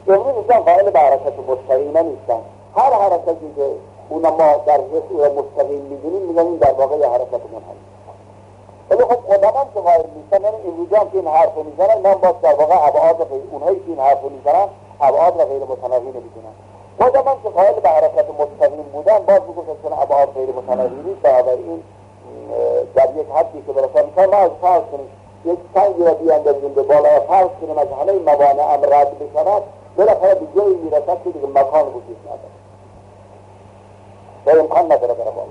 امروز اصلا قائل به حرکت مستقیمه نیستن. هر حرکتی که اونا ما در حس او مستقیم میدونیم میگن این در واقع یه حرکت منحنی. ولی خب قدمان که قائل نیستن، یعنی امروز هم که این حرف میزنن، من باز در واقع ابعاد غیر اونهایی که این حرف میزنن ابعاد و غیر متناهی نمیدونن. قدمان که قائل به حرکت مستقیم بودن باز میگفتن چون ابعاد غیر متناهی نیست، بنابراین در یک حدی که برسن میکنن ما از فرض کنیم یک سنگی را بیاندازیم به بالا و فرض کنیم از همه موانع ام رد بشود، بالاخره به جایی میرسد که دیگه مکان وجود نداره و امکان نداره بره بالا.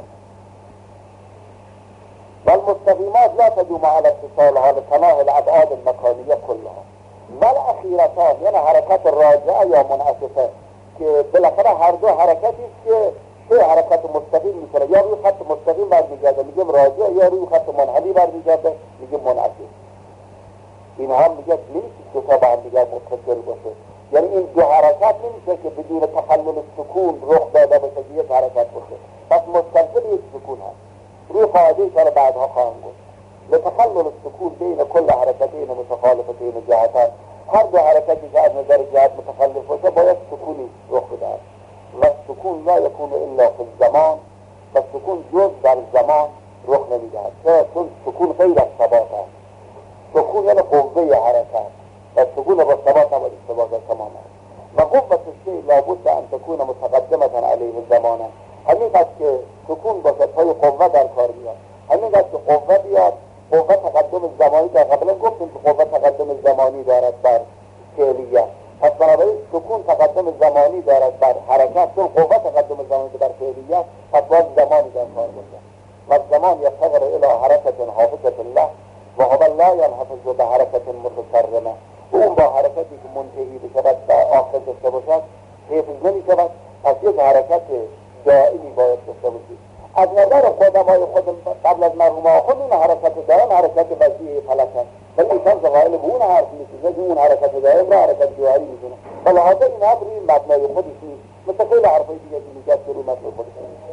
والمستقیمات لا تدوم على اتصالها لتناهي الابعاد المکانیه کلها. والاخیرتان یعنی حرکت راجعه یا منعکسه که بالاخره هر دو حرکتی است که سه حرکت مستقیم میکنه، یا روی خط مستقیم برمیگرده میگیم راجع، یا روی خط منحنی برمیگرده میگیم منعکس. اینها میگه نیست دو تا با هم دیگر متصل باشه، یعنی این دو حرکت نمیشه که بدون تخلل سکون رخ داده باشه که یک حرکت باشه. پس مستلزم یک سکون هست. روی قاعده که بعدها خواهم گفت لتخلل السکون بین کل حرکتین متخالفتین جهتان، هر دو حرکتی که از نظر جهت متخلف باشه باید سکونی رخ بدهد. و سکون لا یکون الا فی الزمان، و سکون جز در زمان رخ نمیدهد، چون سکون غیر از ثبات است. سکون یعنی قوه حرکت و سکون با ثبات نباید ثبات تمام است. و قوة الشیء لابد ان تكون متقدمة علیه زمانا، همین قد که سکون باشه پای قوه در کار بیاد، همین قد که قوه بیاد، قوه تقدم زمانی در قبلا گفتیم که قوه تقدم زمانی دارد بر فعلیت، پس بنابراین سکون تقدم زمانی دارد بر حرکت، چون قوه تقدم زمانی بر فعلیت، پس باید زمانی در کار باشه. و زمان یفتقر الى حرکت حافظة له و هو لا ينحفظ به حرکت متسرمه، اون با حرکتی که منتهی بشود و آخر داشته باشد حفظ نمی شود، پس یک حرکت دائمی باید داشته باشید. از نظر قدمای خود قبل از مرحوم خود اون حرکت دائم حرکت وضعی فلک هست، ولی ایشان قائل به اون حرف نیست که اون حرکت دائم را حرکت جوهری میدونه، ولی حاضر این حرف روی مبنای خودش نیست، مثل خیلی حرفای دیگه که میگه که روی مبنای خودش نیست.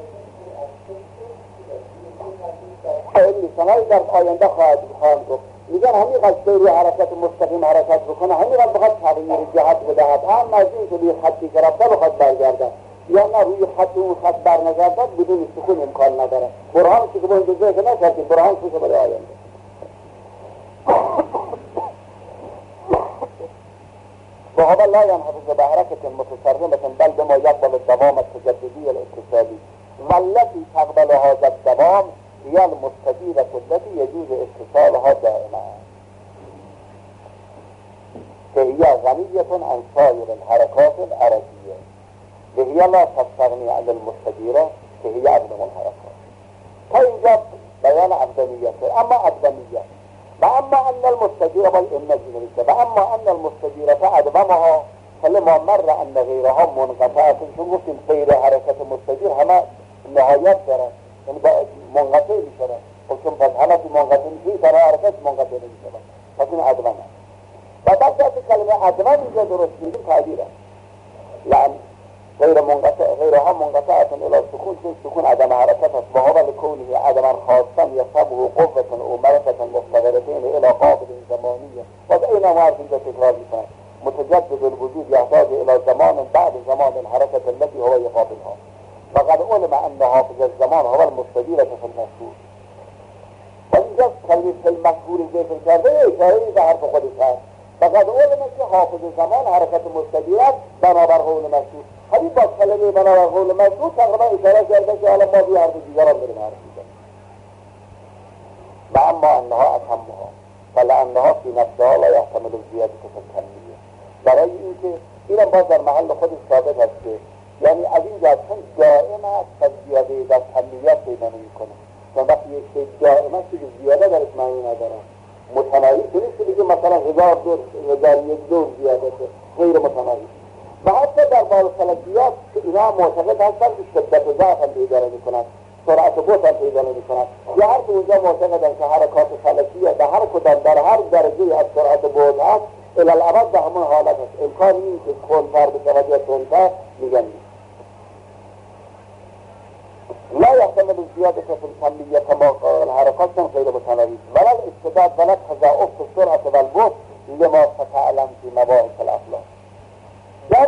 این سنایی در آینده خواهم گفت، میگن همین قد روی حرکت مستقیم حرکت بکنه، همین قد بخواد تغییر جهت بدهد، هم از این که روی خطی که رفته بخواد برگردد، یا نه روی خط اون خط برنگردد بدون سکون امکان نداره. برهان که با این جزء که نکردیم، برهان که برای آینده. و هو لا ينحفظ بحركة متسرمة بل بما يقبل الدوام التجددي الاتصالي، والتي تقبل هذا الدوام هي المستديرة التي يجوز اتصالها دائما، فهي غنية عن سائر الحركات العربية، وهي لا تستغني عن المستديرة فهي أقدم الحركات. فإنجاب بيان أقدميته، أما أقدمية وأما أن المستديرة وأما أن المستديرة أقدمها فلما مر أن غيرها منقطعة، شو قلت غير حركة المستدير هما نهايات دارد، یعنی منقطع میشود، خب چون پس همه که منقطع میشه تنها حرکت منقطع نمیشود، پس این عدمه است. و بعد از کلمه عدمه اینجا درست میگیم تعبیر است، لأن غیرها منقطعة الى سکون، چون سکون عدم حرکت است، و هو لکونه عدما خاصا یصبه قوة او مرکة مستقرتين الى قابل زمانیه. و این ما اینجا تکرار میکنه متجدد الوجود یحتاج الى زمان بعد زمان الحركة التي هو يقابلها، فقد علم ان حافظ الزمان هو المستديرة في المشهور. و اینجا کلمه المشهور ذکر کرده اشاره به حرف خودش هست، فقد علم که حافظ زمان حرکت مستدیرت بنابر قول مشهور. همین با کلمه بنابر قول مشهور تقریبا اشاره کرده که حالا ما بی حرف دیگران بریم حرف میزنیم. و اما انها اتمها فلانها فی نفسها لا یحتمل زیادة الکمیه، برای اینکه اینم باز در محل خودش ثابت است که یعنی از این جهت چون دائم است از زیاده در کمیت پیدا نمی‌کنه، چون وقتی یک شی دائم است که زیاده درش معنی نداره، متناهی نیست که بگیم مثلا 1001 دور زیاده غیر متناهی. و حتی در باب فلکیات که اینا معتقد هستن که شدت ضعف هم پیدا نمی‌کنند، سرعت بوت هم پیدا نمی‌کنند، یا هر که اونجا معتقدن که حرکات فلکیه به هر کدام در هر درجه از سرعت بوت هست الالعبد به همون حالت هست، امکان نیست که کنتر بشود یا تندتر میگن نیست. لا يحتمل الزيادة في الكمية كما قال الحركات غير متناهية، ولا الاستعداد ولا تضاعف السرعة والبطء لما ستعلم في مباحث الأخلاق. در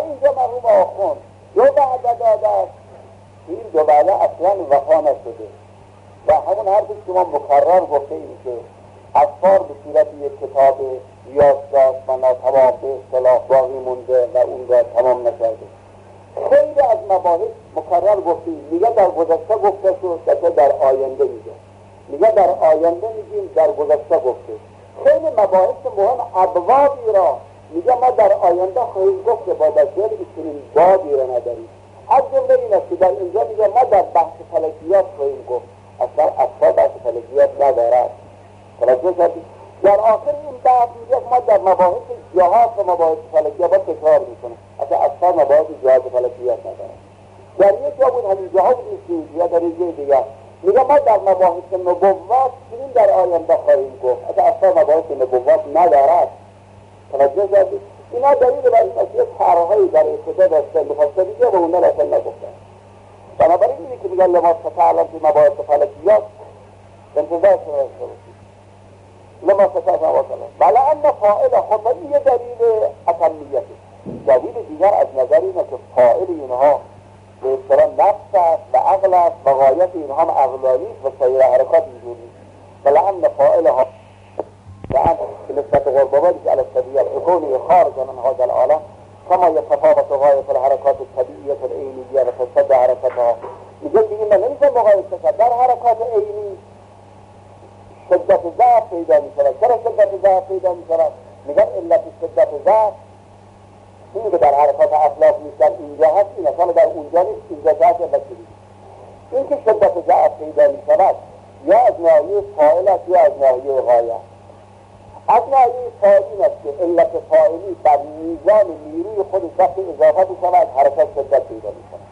وفا نشده. و همون حرفی که ما مکرر گفته ایم که اطفار به صورت یک کتاب یادداشت و ناتمام به اصطلاح باقی مونده و اون را تمام نکرده. خیلی از مباحث مکرر گفته ایم، میگه در گذشته گفته شد، در آینده میگه در آینده میگیم در گذشته گفته. خیلی مباحث مهم ابوابی را میگه ما در آینده خواهیم گفت که با دستیاری که چنین بابی را نداریم. از جمله این است که در اینجا میگه ما در بحث فلکیات خواهیم گفت. اصلا بحث فلکیات ندارد. توجه کردید؟ در آخر این بحث میگه ما در مباحث جهات و مباحث فلکیات با تکرار میکنه. اصلا مباحث جهات و فلکیات ندارد. در یک جا بود همین جهات نیست یا در یک جای دیگر میگه ما در مباحث نبوت چنین در آینده خواهیم گفت. اصلا مباحث نبوت ندارد. توجه کردید؟ اینا دلیل بر این است که طرح‌هایی در ابتدا داشتن مفصلی که به اونها اصلا نگفتن. بنابراین اینه که میگن لما تتعلم فی مباحث فلکیات انتظار شما داشته باشید. لما تتعلم بله ان فاعل خود این یه دلیل اتمیته. دلیل دیگر از نظر اینه که فاعل اینها به اصطلاح نفس است و عقل است و غایت اینها هم عقلانی و سایر حرکات اینجوری. بله ان فاعلها لأن نسبة غربابات على الطبيعة كونه خارجا من هذا العالم كما يتفاوت غاية الحركات الطبيعية العينية وتصد حركتها. میگه دیگه من نمیشه مقایسه کرد. در حرکات عینی شدت ضعف پیدا میشود. چرا شدت ضعف پیدا میشود؟ میگن علت شدت ضعف اینه که در حرکات افلاک نیستن اینجا هست، این اصلا در اونجا نیست، اینجا جهت علت شدید. این که شدت ضعف پیدا میشود یا از ناحیه فاعل است یا از ناحیه غایه. از ناحیه فاعلی است که علت فاعلی بر میزان نیروی خود وقتی اضافه بشود حرکت شدت پیدا می‌کند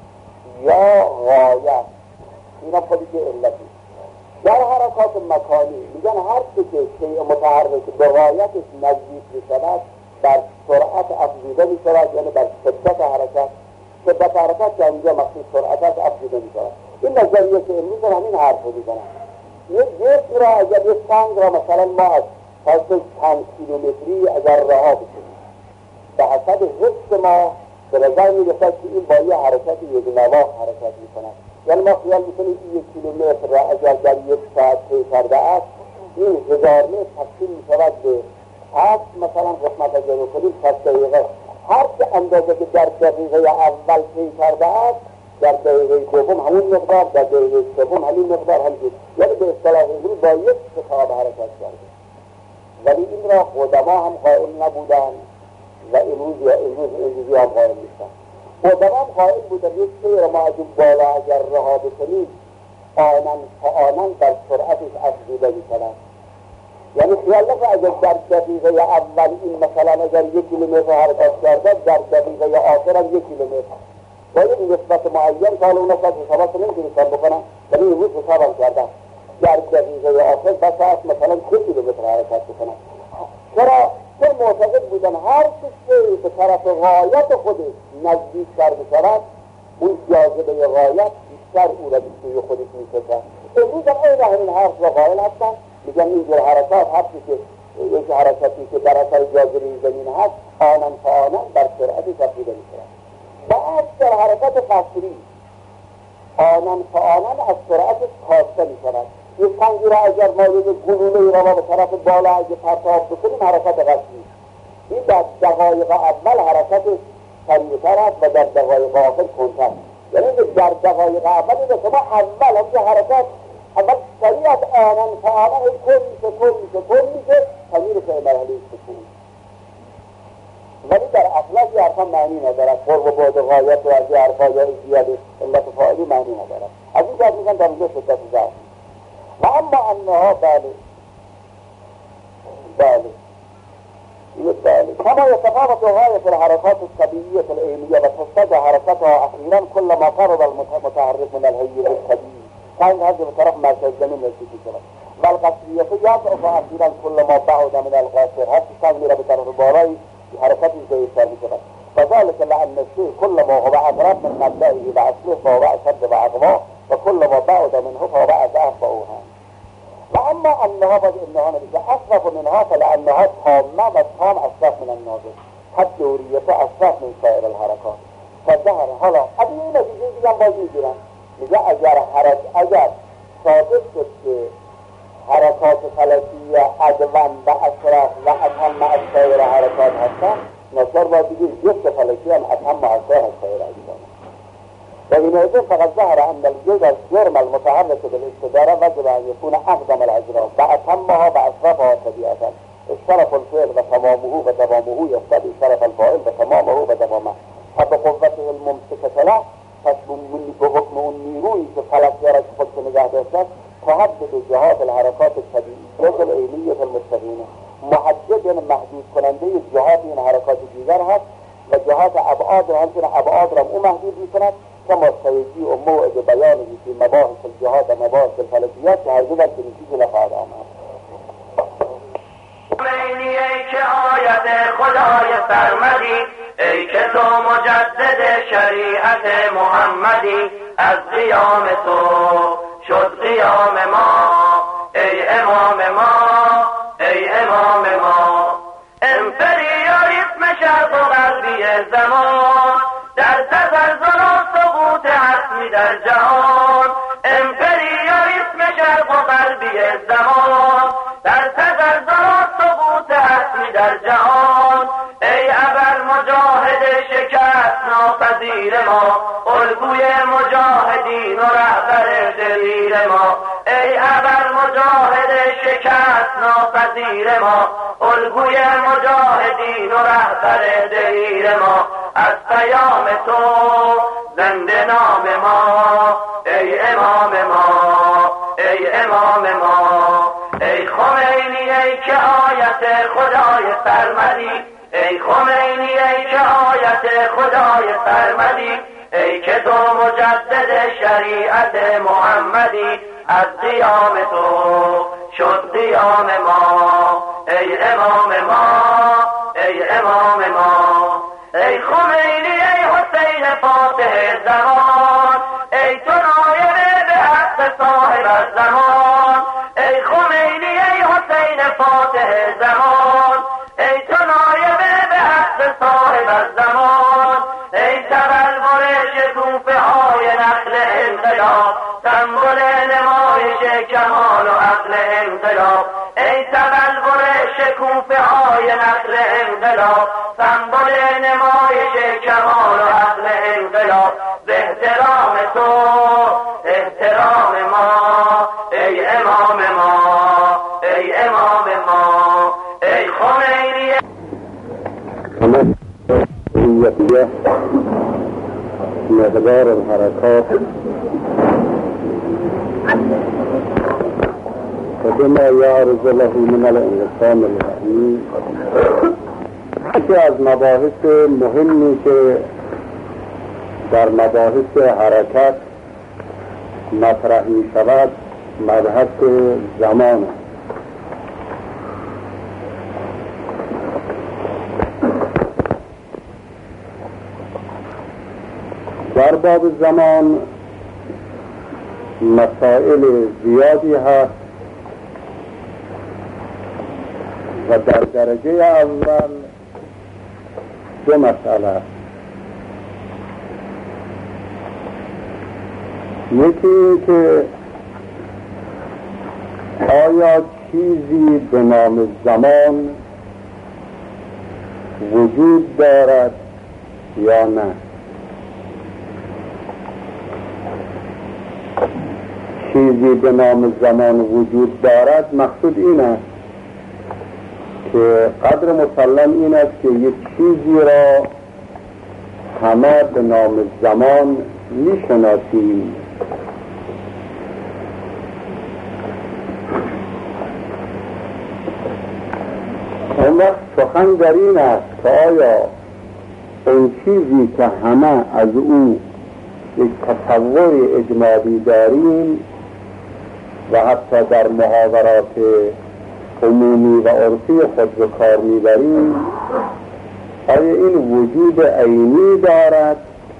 یا غایه. اینا خودی که علتی. در حرکات مکانی میگن هر چه شیء متحرک به غایتش نزدیک بشود بر سرعت افزوده می‌شود، یعنی بر شدت حرکت. شدت حرکت که اینجا مقصود سرعت است افزوده می‌شود. این نظریه که امروز همین حرف رو می‌زنن. یک جسم را اگر یک سنگ را مثلا ما از فاصله 5 کیلومتری اگر رها بکنیم به حسب حس ما به نظر می‌رسد که این با یه حرکت یک نواخت حرکت می‌کند. یعنی ما خیال می‌کنیم این 1 کیلومتر را اگر در 1 ساعت طی کرده است این 1000 متر تقسیم می‌شود به 7 مثلا قسمت اگر بکنیم 60 دقیقه. هر چه اندازه که در دقیقه اول طی کرده است در دقیقه دوم همون مقدار، در دقیقه سوم همین مقدار همین. یعنی به اصطلاح امروز با یک شتاب حرکت کرده. ولی این را قدما هم قائل نبودن و امروزی هم قائل نیستن. قدما هم قائل بودن یک سیر ما از اون بالا اگر رها بکنیم آنن در سرعتش افزوده می‌شود. یعنی خیال نکنید اگر در دقیقه اول این مثلا اگر 1 کیلومتر حرکت کرده در دقیقه آخر هم 1 کیلومتر با یک نسبت معین که حالا اون نسبت حسابات نمی‌تونستن بکنن ولی امروز حسابم کردن در دقیقه آخر بساعت مثلا 3 کیلومتر حرکت بکنن. چرا؟ چون معتقد بودن هر چیزی به طرف غایت خودش نزدیک تر شود اون جاذبه غایت بیشتر او را به سوی خودش می‌کشد. امروز هم این همین حرف را قائل هستن. میگن اینجور حرکات هستی که یک حرکتی که در اثر جاذبه زمین هست آنن بر سرعتی تبدیل می‌شود. بعد در حرکت قصری آنن از سرعتش کاسته می‌شود. یک سنگی را اگر ما یک گلوله را به طرف بالا اگه پرتاب بکنیم حرکت قصری، این در دقایق اول حرکت سریعتر است و در دقایق آخر کندتر. یعنی در دقایق اول این شما اول همچه حرکت اول سریعت آنن کن میشه تا میرسه مرحله سکون. ولی در اخلاق یه حرفا معنی ندارد. قرب و بعد غایت و از یه حرفا یا زیاده علت فاعلی معنی ندارد. از این جهت میگن در اینجا شدت ضعف. و اما انها بله كما يتفاوت غاية الحركات الطبيعية العينية وتصطاد حركتها أخيرا كلما قرب المتحرك من الهيئة الطبيعي كان هذا بطرف مركز الزمين والسكي كمان والقصرية يضعف أخيرا كلما بعد من القاصر هذا كان يرى بطرف الباراي حركات الزيسار بكمان فذلك لأن الشيء كلما هو أقرب من مبدئه وأصله فهو أشد وأقوى وكلما بعد منه فهو أضعف وأوهام. وأما أنها أصرف منها فلأنها تامة والتام أصرف من الناظر الدورية أصرف من سائر الحركات فظهر حالا ابی این نتیجه دیگه باز میگیرن میگه اگر ثابت شد که حرکات فلکی ادوان و اشرف و اتم از سایر حرکات هستن، ناچار باید دیگه جسم فلکی هم اتم از سایر اجسام. و این ایده فقط ظهر ان الجرم المتحرك بالاستداره وجب ان يكون اقدم الاجرام و اتمها و اشرفها طبیعتا. شرف الفعل و تمامه و دوامه یقتضی شرف الفاعل و تمامه و دوامه. فبقوته الممسکه له، پس به حکم اون نیرویی که فلکیه را که خودش نگه داشتن، تحدد جهات الحرکات الطبیعیه العینیه المستقیمه، محدد محدود کننده جهات این حرکات دیگر هست و جهات ابعاد را همچنین ابعاد را او محدود میکند کما سیجی و موعد بیانی که مباحث الجهات و مباحث الفلکیات که هرگز هم چنین چیزی نخواهد آمد. خمینی ای که آیت خدای سرمدی، ای که تو مجدد شریعت محمدی، از قیام تو شد قیام ما، ای امام ما، ای امام ما. امپریالیسم شرق و غربی زمان در تزلزل و سقوط حتمی در جهان، امپریالیسم شرق و غربی زمان در تزلزل و سقوط حتمی در جهان. ای ابر مجاهد شکست ناپذیر ما، الگوی مجاهدین و رهبر دلیر ما. ای ابر مجاهد شکست ناپذیر ما، الگوی مجاهدین و رهبر دلیر ما. از پیام تو زنده نام ما، ای امام ما، ای امام ما. ای خمینی ای که آیت خدای سرمدی، ای خمینی ای که آیت خدای سرمدی، ای که تو مجدد شریعت محمدی، از قیام تو شد قیام ما، ای امام ما، ای امام ما. ای خمینی ای حسین فاتح زمان، ای تو نایب به حق صاحب الزمان. ای خمینی ای حسین فاتح زمان، ای تو نایب به حق صاحب الزمان. ای تبلور شکوفه های نقل انقلاب، سمبل نمایش کمال و عقل انقلاب. ای تبلور شکوفه های نقل انقلاب، سمبل نمایش کمال و عقل انقلاب. به احترام تو احترام ما، ای امام ما، ای امام ما. ای خمینی مقدار الحرکات فبما يعرض له من الانقسام الرحمی. یکی از مباحث مهمی که در مباحث حرکت مطرح می شود مبحث زمان است. در باب زمان مسائل زیادی هست و در درجه اول دو مسئله است. یکی این که آیا چیزی به نام زمان وجود دارد یا نه. چیزی به نام زمان وجود دارد مقصود این است که قدر مسلم این است که یک چیزی را همه به نام زمان میشناسیم. اون وقت سخن در این است که آیا اون چیزی که همه از او یک تصور اجمالی داریم و حتی در محاورات عمومی و عرفی خود به کار میبریم، آیا این وجود عینی دارد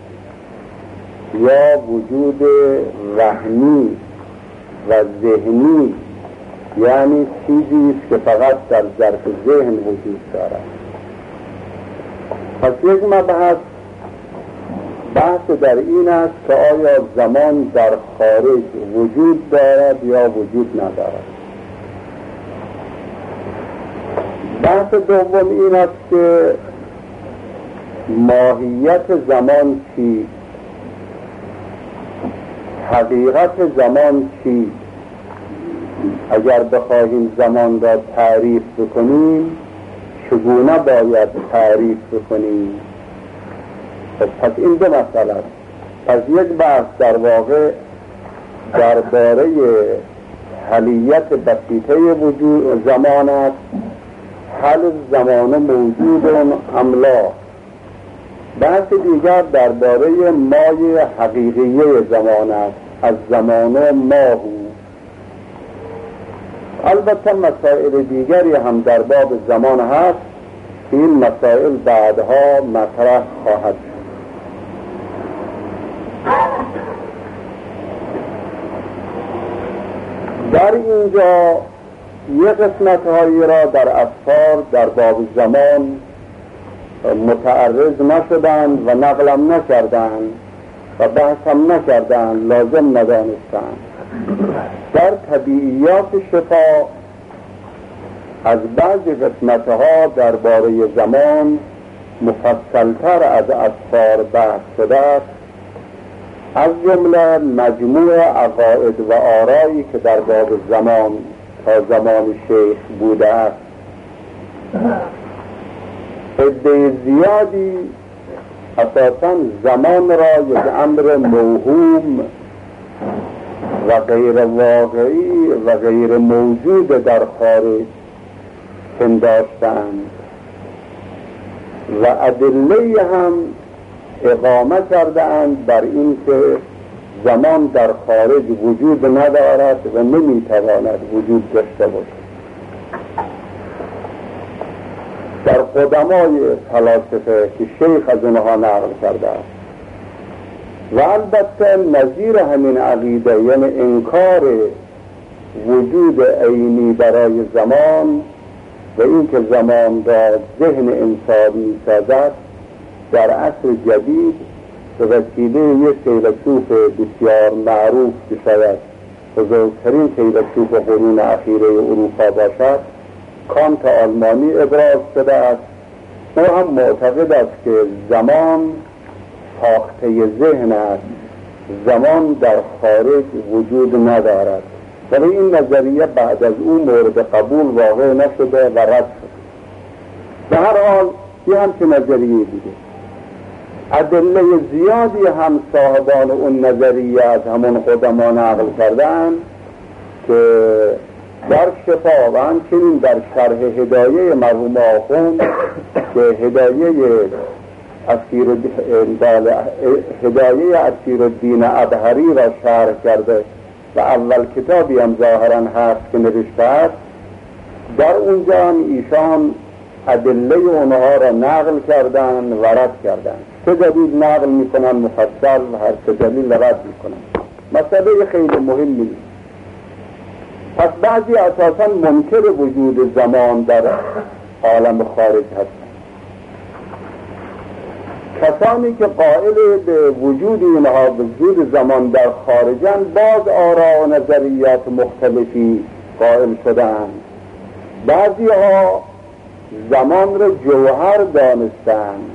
یا وجود وهمی و ذهنی، یعنی چیزی است که فقط در ظرف ذهن وجود دارد. پس یک مبحث بحث در این است که آیا زمان در خارج وجود دارد یا وجود ندارد. بحث دوم این است که ماهیت زمان چیست، حقیقت زمان چیست. اگر بخواهیم زمان را تعریف بکنیم چگونه باید تعریف بکنیم؟ پس این دو مسئله است. پس یک بحث در واقع درباره حلیت بسیطه وجود زمان است، هل زمان موجود ام لا. بحث دیگر درباره مای حقیقیه زمان است، از زمان ماهو. البته مسائل دیگری هم در باب زمان هست، این مسائل بعدها مطرح خواهد شد. در اینجا یک قسمت هایی را در اسفار در باب زمان متعرض نشدند و نقلم نکردند و بحثم نکردند، لازم ندانستند. در طبیعیات شفا از بعضی قسمتها درباره زمان مفصلتر از اسفار بحث شده است، از جمله مجموع عقاید و آرایی که در باب زمان تا زمان شیخ بوده است. عده زیادی اساساً زمان را یک امر موهوم و غیر واقعی و غیر موجود در خارج پنداشتند و ادله هم اقامه کردند بر این که زمان در خارج وجود ندارد و نمیتواند وجود داشته باشد. در قدمای فلاسفه که شیخ از اونها نقل کرده است و البته نظیر همین عقیده، یعنی انکار وجود عینی برای زمان و اینکه زمان را ذهن انسان می‌سازد، در عصر جدید به وسیله یک فیلسوف بسیار معروف که شاید بزرگترین فیلسوف قرون اخیره اروپا باشد، کانت آلمانی ابراز شده است. او هم معتقد است که زمان ساخته ذهن است، زمان در خارج وجود ندارد. ولی این نظریه بعد از او مورد قبول واقع نشده و رد شد. به هر حال یه همچه نظریه دیگه. ادله زیادی هم صاحبان اون نظریه از همون قدما نقل کردن که در شفا و همچنین در شرح هدایه مرحوم آخوند که هدایه اسیرالدین ابهری را شرح کرده و اول کتابی هم ظاهرا هست که نوشته است، در اونجا هم ایشان ادله اونها را نقل کردن و رد کردن. چه دلیل نقل میکنن مفصل و هر چه دلیل رد میکنن. مسئله خیلی مهمی نیست. پس بعضی اساسا منکر وجود زمان در عالم خارج هستند. کسانی که قائل به وجود اینها وجود زمان در خارجند باز آرا و نظریات مختلفی قائل شدند. بعضی ها زمان را جوهر دانستند،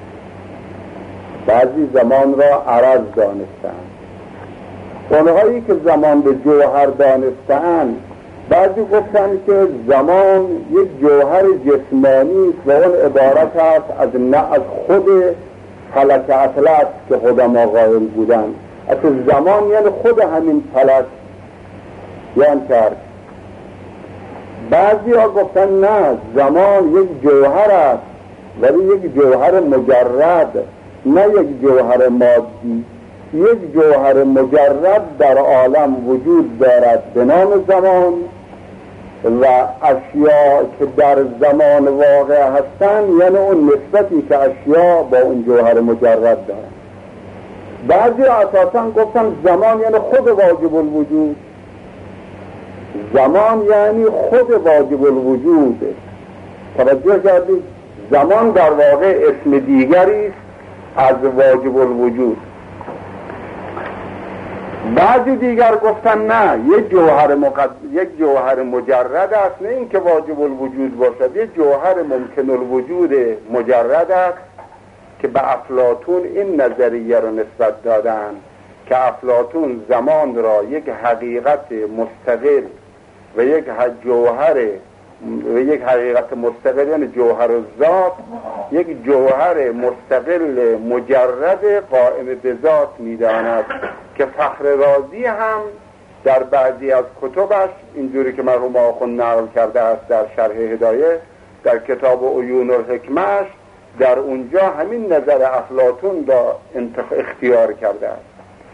بعضی زمان را عرض دانستند. اونهایی که زمان به جوهر دانستند بعضی گفتند که زمان یک جوهر جسمانی است و اون عبارت است از خود فلک اطلس که قدما قائل بودند. اصلا زمان یعنی خود همین فلک یعنی کرد. بعضی ها گفتن نه، زمان یک جوهر است ولی یک جوهر مجرد، نه یک جوهر مادی. یک جوهر مجرد در عالم وجود دارد به نام زمان و اشیاء که در زمان واقع هستند یعنی اون نسبتی که اشیاء با اون جوهر مجرد دارند. بعضی اساسا گفتن زمان یعنی خود واجب الوجود، زمان یعنی خود واجب الوجود. توجه کردید؟ زمان در واقع اسم دیگری است از واجب الوجود. بعضی دیگر گفتن نه، یک جوهر مجرد است، نه اینکه واجب الوجود باشد، یک جوهر ممکن الوجود مجرد است که به افلاطون این نظریه رو نسبت دادن که افلاطون زمان را یک حقیقت مستقل و یک حقیقت مستقل، یعنی جوهر الذات، یک جوهر مستقل مجرد قائم به ذات می‌داند که فخر رازی هم در بعضی از کتبش اینجوری که مرحوم آخوند نقل کرده است در شرح هدایه در کتاب عیون الحکمه‌اش، در اونجا همین نظر افلاطون را اختیار کرده است.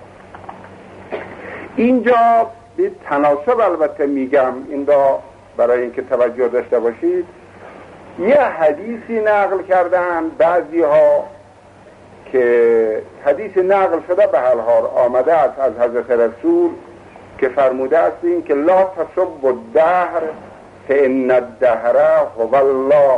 اینجا به تناسب البته میگم این را برای اینکه توجه داشته باشید، یه حدیثی نقل کردن بعضی ها که حدیث نقل شده به هر حال آمده است از حضرت رسول که فرموده است این که لا تسبوا الدهر فإن الدهر هو الله.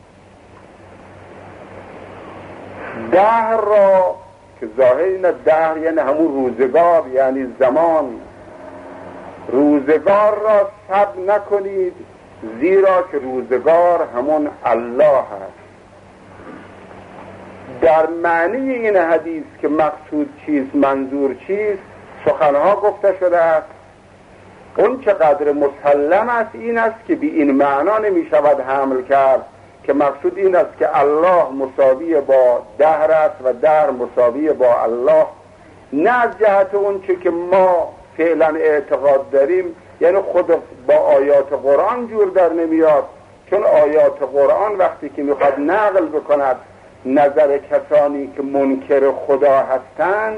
دهر را که ظاهر این دهر یعنی همون روزگار، یعنی زمان، روزگار را سب نکنید زیرا که روزگار همون الله هست. در معنی این حدیث که مقصود چیست، منظور چیست، سخنها گفته شده است. اون چقدر مسلم است این است که به این معنا نمی شود حمل کرد که مقصود این است که الله مساوی با دهر است و دهر مساوی با الله، نه از جهت اون چه که ما فعلا اعتقاد داریم، یعنی خود با آیات قرآن جور در نمیاد، چون آیات قرآن وقتی که میخواد نقل بکند نظر کسانی که منکر خدا هستند،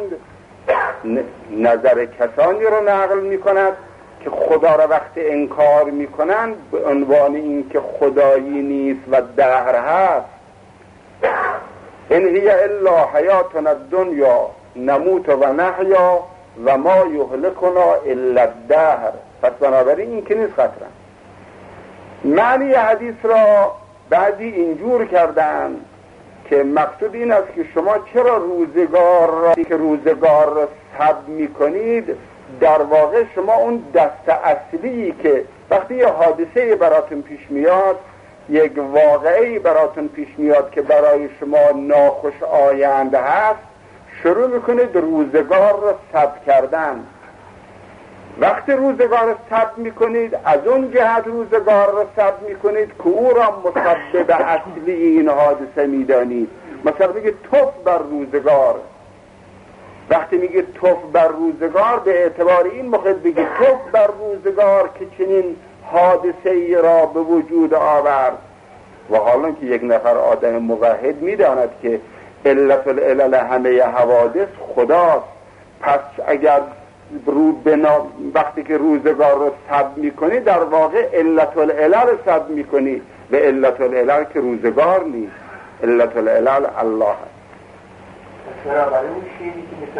نظر کسانی رو نقل میکند که خدا را وقتی انکار میکنند به عنوان این که خدایی نیست و دهر هست. ان هی الا حیاتنا الدنیا نموت و نحیا و ما یهلکنا الا الدهر. پس بنابراین این که نیست خطرم. معنی حدیث را بعضی اینجور کردن که مقصود این است که شما چرا روزگار را سب میکنید، در واقع شما اون دست اصلی که وقتی یه حادثه براتون پیش میاد، یک واقعی براتون پیش میاد که برای شما ناخوش آینده هست، شروع میکنید روزگار را سب کردن. وقتی روزگار را سب میکنید از اون جهت روزگار را سب میکنید که او را مسبب اصلی این حادثه میدانید. مثلا میگه توف بر روزگار، وقتی میگه توف بر روزگار به اعتبار این موقع بگه توف بر روزگار که چنین حادثه ای را به وجود آورد. و حالا که یک نفر آدم موحد میداند که علت العلل همه حوادث خداست، پس اگر وقتی که روزگار رو سب میکنی در واقع علت العلل رو سب میکنی، به علت العلل که روزگار نیست، علت العلل الله هست. برای اون شیری که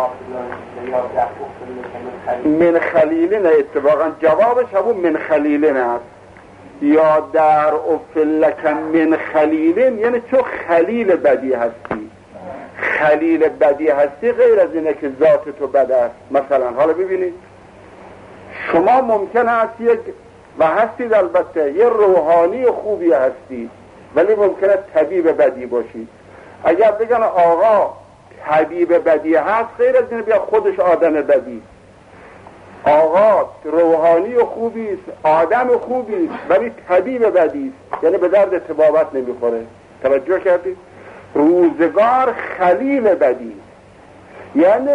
مثل من خلیلین اتفاقا جوابش همون من خلیلین است، یا در افلک من خلیلین، یعنی چون خلیل بدی هستی. خلیل بدی هستی غیر از اینه که ذات تو بد است. مثلا حالا ببینید شما ممکن است یک و هستید البته یه روحانی خوبی هستید ولی ممکنه طبیب بدی باشید. اگر بگن آقا طبیب بدی هست غیر از اینه بیا خودش آدم بدی. آقا روحانی خوبی است، آدم خوبی است ولی طبیب بدی است، یعنی به درد طبابت نمیخوره. توجه کردید؟ روزگار خلیل بدی، یعنی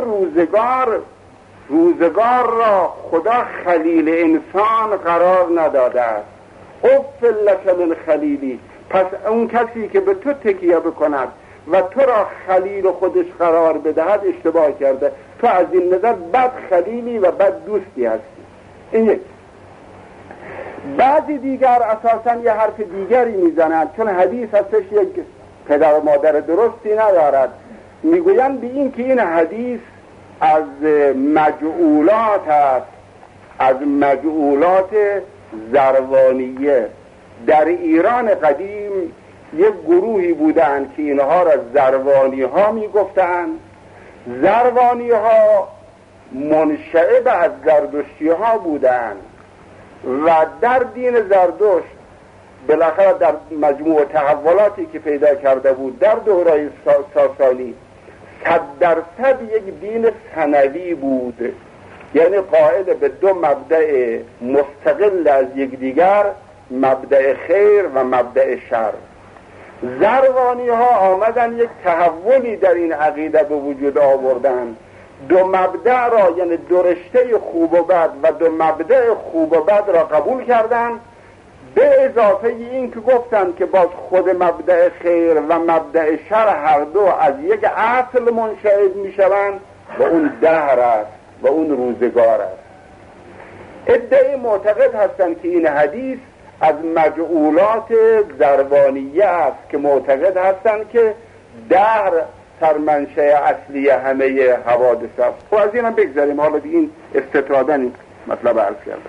روزگار را خدا خلیل انسان قرار نداده است. افلک من خلیلی، پس اون کسی که به تو تکیه بکند و تو را خلیل خودش قرار بدهد اشتباه کرده. تو از این نظر بد خلیلی و بد دوستی هستی. این یک. بعضی دیگر اساساً یه حرف دیگری میزنند، چون حدیث هستش یک پدر و مادر درستی ندارد. میگویند به این که این حدیث از مجعولات است، از مجعولات زروانیه. در ایران قدیم یک گروهی بودند که اینها را زروانی ها می گفتند. زروانی ها منشعب از زردشتی ها بودند و در دین زردشت بالاخره در مجموع تحولاتی که پیدا کرده بود در دوره ساسانی 100% یک دین ثانوی بود، یعنی قائل به دو مبدأ مستقل از یکدیگر، مبدأ خیر و مبدأ شر. زروانی ها آمدن یک تحولی در این عقیده به وجود آوردن، دو مبدأ را، یعنی دو رشته خوب و بد و دو مبدأ خوب و بد را قبول کردن، به اضافه این که گفتن که باز خود مبدأ خیر و مبدأ شر هر دو از یک اصل منشعب می شوند و اون دهر است و اون روزگار است. عده‌ای معتقد هستند که این حدیث از مجعولات زروانیه است که معتقد هستند که دهر سرمنشأ اصلی همه حوادث است. و از این هم بگذاریم، حالا این استطرادا این مطلب عرض کردم.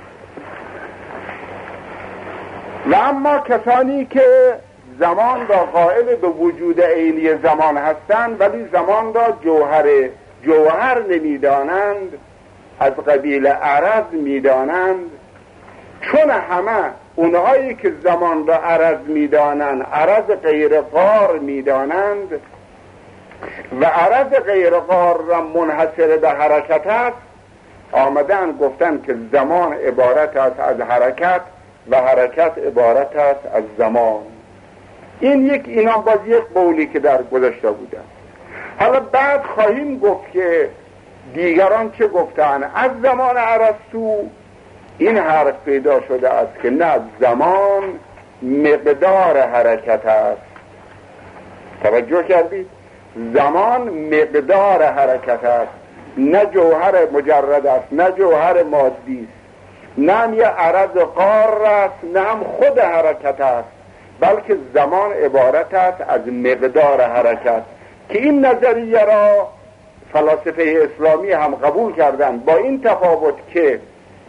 و اما کسانی که زمان را قائل به وجود عینی زمان هستند ولی زمان را جوهر نمیدانند، از قبیل عرض میدانند، چون همه اونهایی که زمان را عرض میدانند عرض غیر قار میدانند و عرض غیر قار را منحصر به حرکت است، آمدن گفتن که زمان عبارت است از حرکت و حرکت عبارت است از زمان. اینا باز یک قولی که در گذشته بودن. حالا بعد خواهیم گفت که دیگران چه گفتن. از زمان ارسطو این حرف پیدا شده است که نه، زمان مقدار حرکت است. توجه کردید؟ زمان مقدار حرکت است، نه جوهر مجرد است، نه جوهر مادی است، نه هم یه عرض قار است، نه هم خود حرکت است، بلکه زمان عبارت است از مقدار حرکت. که این نظریه را فلاسفه اسلامی هم قبول کردن، با این تفاوت که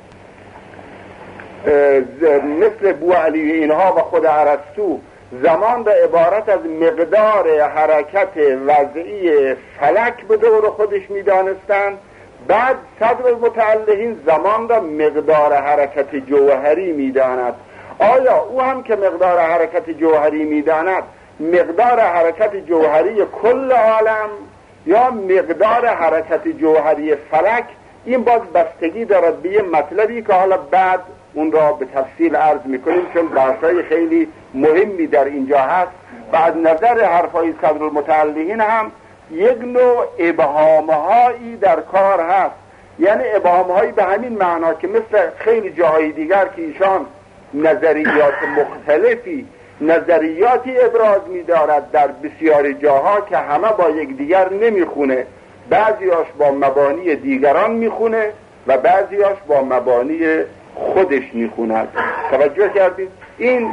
مثل بوعلی اینها و خود ارسطو زمان را عبارت از مقدار حرکت وضعی فلک به دور خودش میدانستند. بعد صدر المتعلقین زمان را مقدار حرکت جوهری میداند. آیا او هم که مقدار حرکت جوهری میداند مقدار حرکت جوهری کل عالم یا مقدار حرکت جوهری فلک؟ این باز بستگی دارد به یه مطلبی که حالا بعد اون را به تفصیل عرض میکنیم، چون بحثای خیلی مهمی در اینجا هست. و از نظر حرفای صدر المتعلقین هم یک نوع ابهامهایی در کار هست، یعنی ابهامهایی به همین معنا که مثل خیلی جاهای دیگر که ایشان نظریات مختلفی، نظریاتی ابراز می‌دارد در بسیاری جاها که همه با یکدیگر نمیخونه، بعضیاش با مبانی دیگران میخونه و بعضیاش با مبانی خودش میخوند. توجه کردید؟ این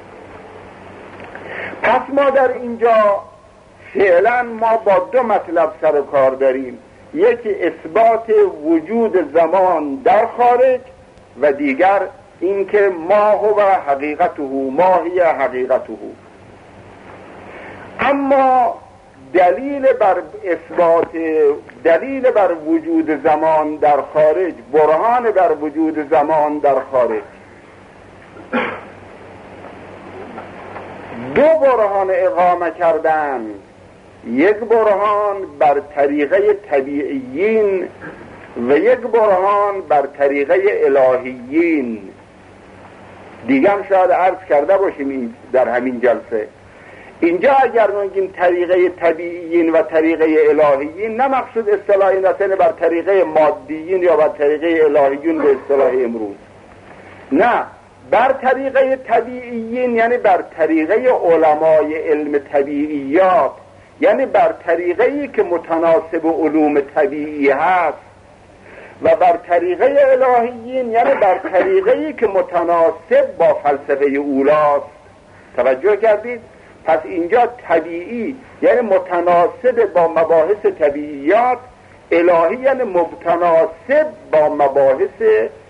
پس ما در اینجا فعلا ما با دو مطلب سر و کار داریم، یکی اثبات وجود زمان در خارج و دیگر اینکه ما هو حقیقته، ما هی حقیقته. اما دلیل بر وجود زمان در خارج، برهان بر وجود زمان در خارج، دو برهان اقامه کردن. یک برهان بر طریقه طبیعیین و یک برهان بر طریقه الهیین. دیگه هم شاید عرض کرده باشیم در همین جلسه. اینجا اگر نگیم طریقه طبیعیین و طریقه الهیین، نه مقصود اصطلاح این است بر طریقه مادیین یا بر طریقه الهیین به اصطلاح امروز، نه، بر طریقه طبیعیین یعنی بر طریقه علمای علم طبیعیات، یعنی بر طریقه‌ای که متناسب علوم طبیعی هست، و بر طریقه الهیین یعنی بر طریقه‌ای که متناسب با فلسفه اولاست. توجه کردید؟ پس اینجا طبیعی یعنی متناسب با مباحث طبیعیات، الهی یعنی متناسب با مباحث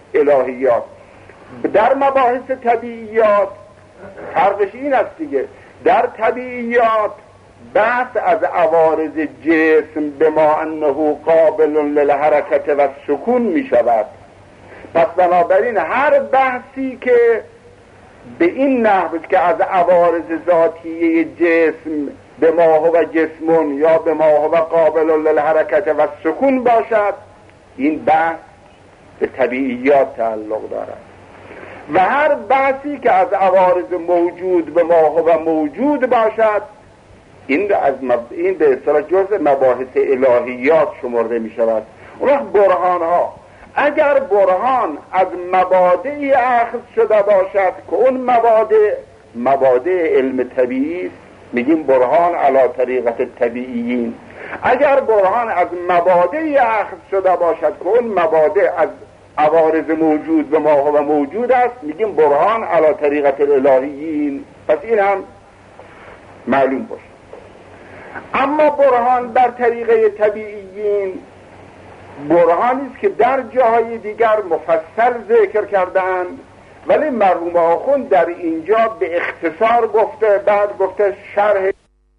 الهیات. در مباحث طبیعیات فرقش این است دیگه در طبیعیات بحث از عوارض جسم به ما انه قابل للحرکت و سکون می شود. پس بنابراین هر بحثی که به این نحو که از عوارض ذاتیه جسم به ما هو جسمون یا به ما هو قابل للحرکت و سکون باشد، این بحث به طبیعیات تعلق دارد. و هر بحثی که از عوارض موجود به ما هو موجود باشد، این به اصطلاح جزء مباحث الهیات شمرده می شود. اون وقت برهان ها، اگر برهان از مبادئی اخذ شده باشد که اون مبادئ علم طبیعی است، میگیم برهان علی طریقت طبیعیین. اگر برهان از مبادئی اخذ شده باشد که اون مبادئ از عوارض موجود به ما هو موجود است، میگیم برهان علی طریقت الهیین. پس این هم معلوم باشه. اما برهان بر طریقه طبیعیین برهانی است که در جاهای دیگر مفصل ذکر کردند، ولی مرحوم آخوند در اینجا به اختصار گفته، بعد گفته شرح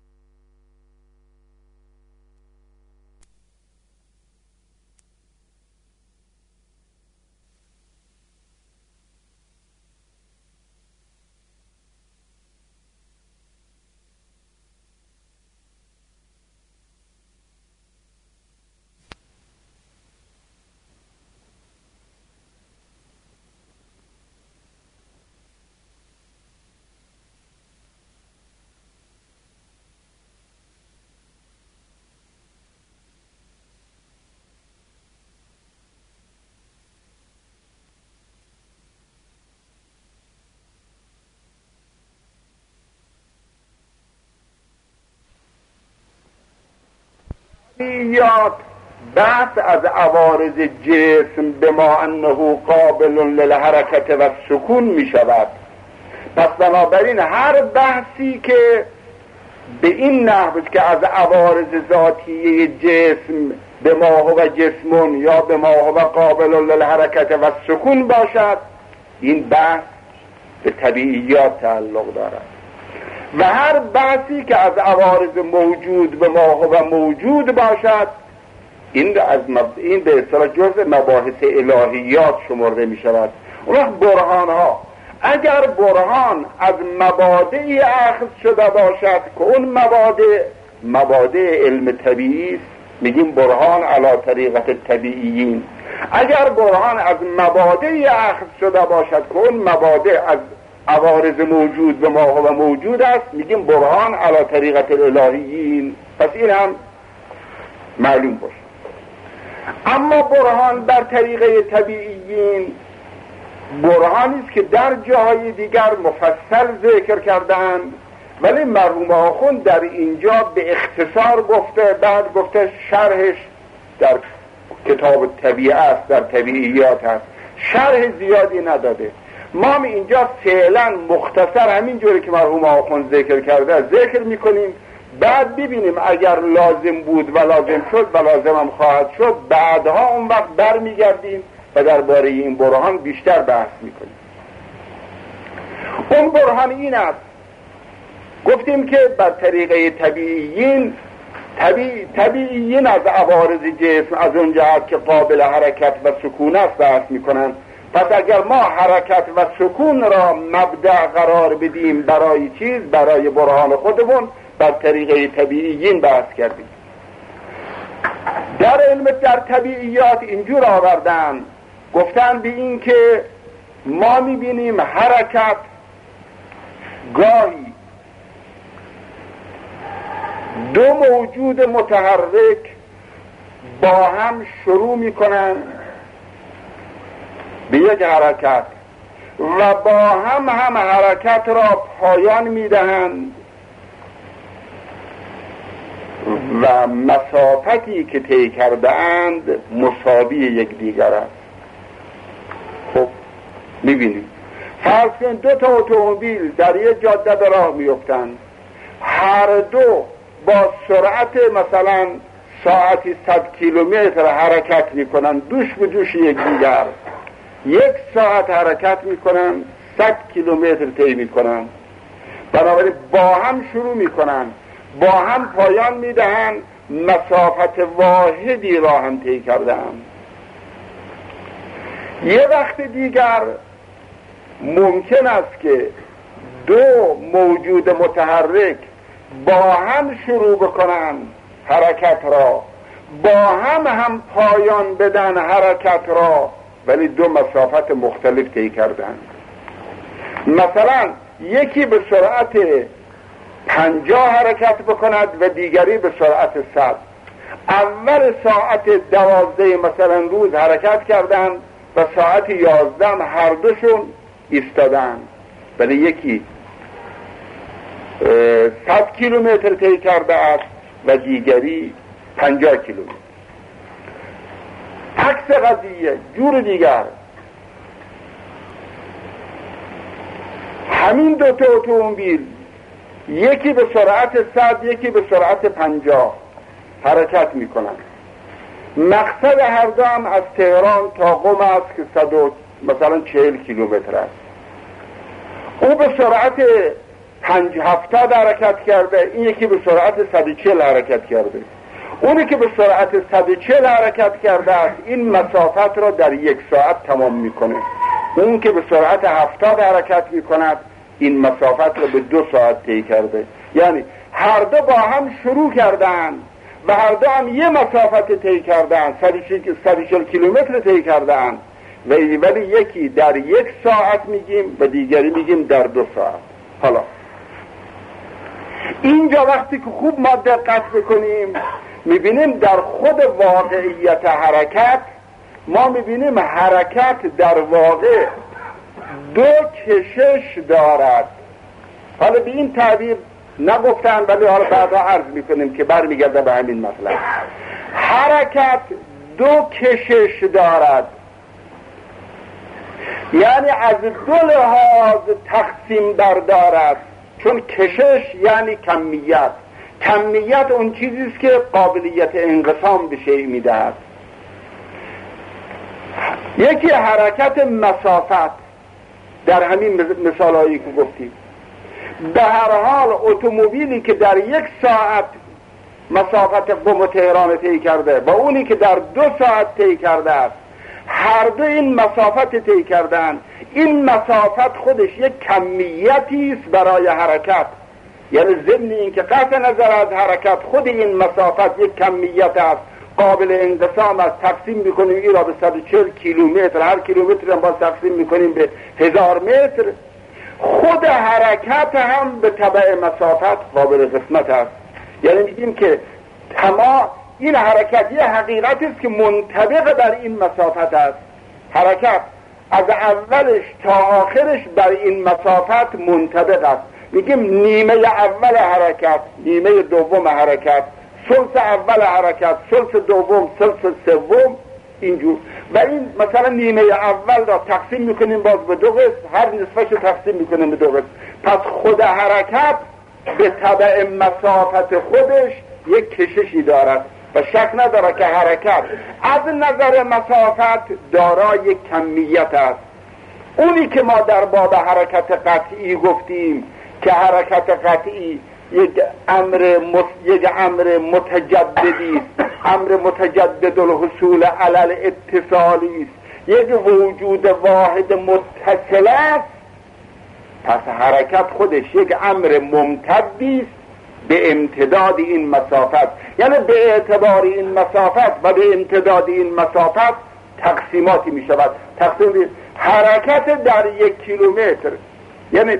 یاد بحث از عوارض جسم به ما انه قابل للحرکت و سکون می شود. پس بنابراین هر بحثی که به این نحو که از عوارض ذاتیه جسم به ما هو جسمون یا به ما هو قابل للحرکت و سکون باشد، این بحث به طبیعیات تعلق دارد. و هر بحثی که از عوارض موجود به ما هو موجود باشد، این به اصطلاح جزء مباحث الهیات شمرده می شود. اون وقت برهان ها، اگر برهان از مبادئی اخذ شده باشد که اون مبادئ علم طبیعی است، میگیم برهان علی طریقت طبیعیین. اگر برهان از مبادئی اخذ شده باشد که اون مبادئ از عوارض موجود به ما هو موجود است، میگیم برهان علی طریقت الهیین. پس این هم معلوم باشه. اما برهان بر طریقه طبیعیین برهانی است که در جاهای دیگر مفصل ذکر کردند، ولی مرحوم آخوند در اینجا به اختصار گفته، بعد گفته شرحش در کتاب طبیعه است، در طبیعیات است، شرح زیادی نداده. ما اینجا فعلا مختصر همین جوری که مرحوم آخوند ذکر کرده ذکر میکنیم، بعد ببینیم اگر لازم بود و لازم شد و لازم هم خواهد شد، بعدها اون وقت برمیگردیم و درباره این برهان بیشتر بحث میکنیم. اون برهان این است، گفتیم که بر طریقه طبیعیین از عوارض جسم از اون جهت که قابل حرکت و سکون است بحث میکنن. پس اگر ما حرکت و سکون را مبدأ قرار بدیم برای برهان خودمون، بر طریقه طبیعیین بحث کردیم. در طبیعیات اینجور آوردن، گفتن به این که ما میبینیم حرکت گاهی دو موجود متحرک با هم شروع میکنن به یک حرکت و با هم حرکت را پایان میدهند و مسافتی که طی کرده اند مساوی یکدیگر است. خب میبینیم فرض کن دو تا اتومبیل در یک جاده به راه میفتند، هر دو با سرعت مثلا ساعتی 100 کیلومتر حرکت میکنن، دوش به دوش یکدیگر، 1 ساعت حرکت میکنن، 100 کیلومتر طی میکنن. بنابراین با هم شروع میکنن، با هم پایان میدهن، مسافت واحدی را هم طی کردن. یه وقت دیگر ممکن است که دو موجود متحرک با هم شروع بکنن حرکت را، با هم پایان بدن حرکت را، ولی دو مسافت مختلف طی کردن. مثلا یکی به سرعت 50 حرکت بکند و دیگری به سرعت 100. اول ساعت 12 مثلا روز حرکت کردن و ساعت 11 هر دوشون ایستادن، ولی یکی 100 کیلومتر طی کرده است و دیگری 50 کیلومتر. عکس قضیه جور دیگر، همین دو تا اتومبیل یکی به سرعت 100 یکی به سرعت 50 حرکت میکنن. مقصد هر دو هم از تهران تا قم است که 100 مثلا 40 کیلومتر است. او به سرعت 570 حرکت کرده، این یکی به سرعت 140 حرکت کرده. اونی که به سرعت 140 حرکت کرده است این مسافت را در 1 ساعت تمام میکنه. اون که به سرعت 70 حرکت میکند این مسافت را به 2 ساعت طی کرده. یعنی هر دو با هم شروع کردن و هر دو هم یه مسافت طی کردن، 140 کیلومتر طی کردن، ولی یکی در 1 ساعت میگیم و دیگری میگیم در 2 ساعت. حالا اینجا وقتی که خوب ما دقت بکنیم میبینیم در خود واقعیت حرکت، ما میبینیم حرکت در واقع 2 کشش دارد. حالا به این تعبیر نگفتن ولی حالا بعدا عرض میکنیم که برمیگرده به همین مطلب. حرکت 2 کشش دارد، یعنی از 2 لحاظ تقسیم بردارد. چون کشش یعنی کمیت، کمیت اون چیزیست که قابلیت انقسام به شیء میدهد. یکی حرکت مسافت در همین مثالهایی که گفتیم. به هر حال اتومبیلی که در 1 ساعت مسافت قم و تهران طی کرده و اونی که در 2 ساعت طی کرده است، هر دو این مسافت طی کردن. این مسافت خودش یک کمیتی است برای حرکت، یعنی ضمن این که قطع نظر از حرکت خود این مسافت یک کمیت است، قابل انقسام است. تقسیم میکنیم این را به 140 کیلومتر، هر کیلومتر هم باز تقسیم میکنیم به 1000 متر. خود حرکت هم به تبع مسافت قابل قسمت است. یعنی میگیم که تمام این حرکت یه حقیقتی است که منطبق بر این مسافت است. حرکت از اولش تا آخرش بر این مسافت منطبق است. میگیم نیمه اول حرکت، نیمه دوم حرکت، ثلث اول حرکت، ثلث دوم، ثلث سوم، اینجور. و این مثلا نیمه اول را تقسیم میکنیم باز به 2 قسم، هر نصفش رو تقسیم میکنیم به 2 قسم. پس خود حرکت به تبع مسافت خودش یک کششی دارد و شک نداره که حرکت از نظر مسافت دارای یک کمیت است. اونی که ما در باب حرکت قطعی گفتیم که حرکت قطعی یک امر متجددی است، امر متجدد الحصول علی الاتصالی است، یک وجود واحد متصل است. پس حرکت خودش یک امر ممتدی است به امتداد این مسافت، یعنی به اعتبار این مسافت و به امتداد این مسافت تقسیماتی می شود. تقسیم حرکت در 1 کیلومتر، یعنی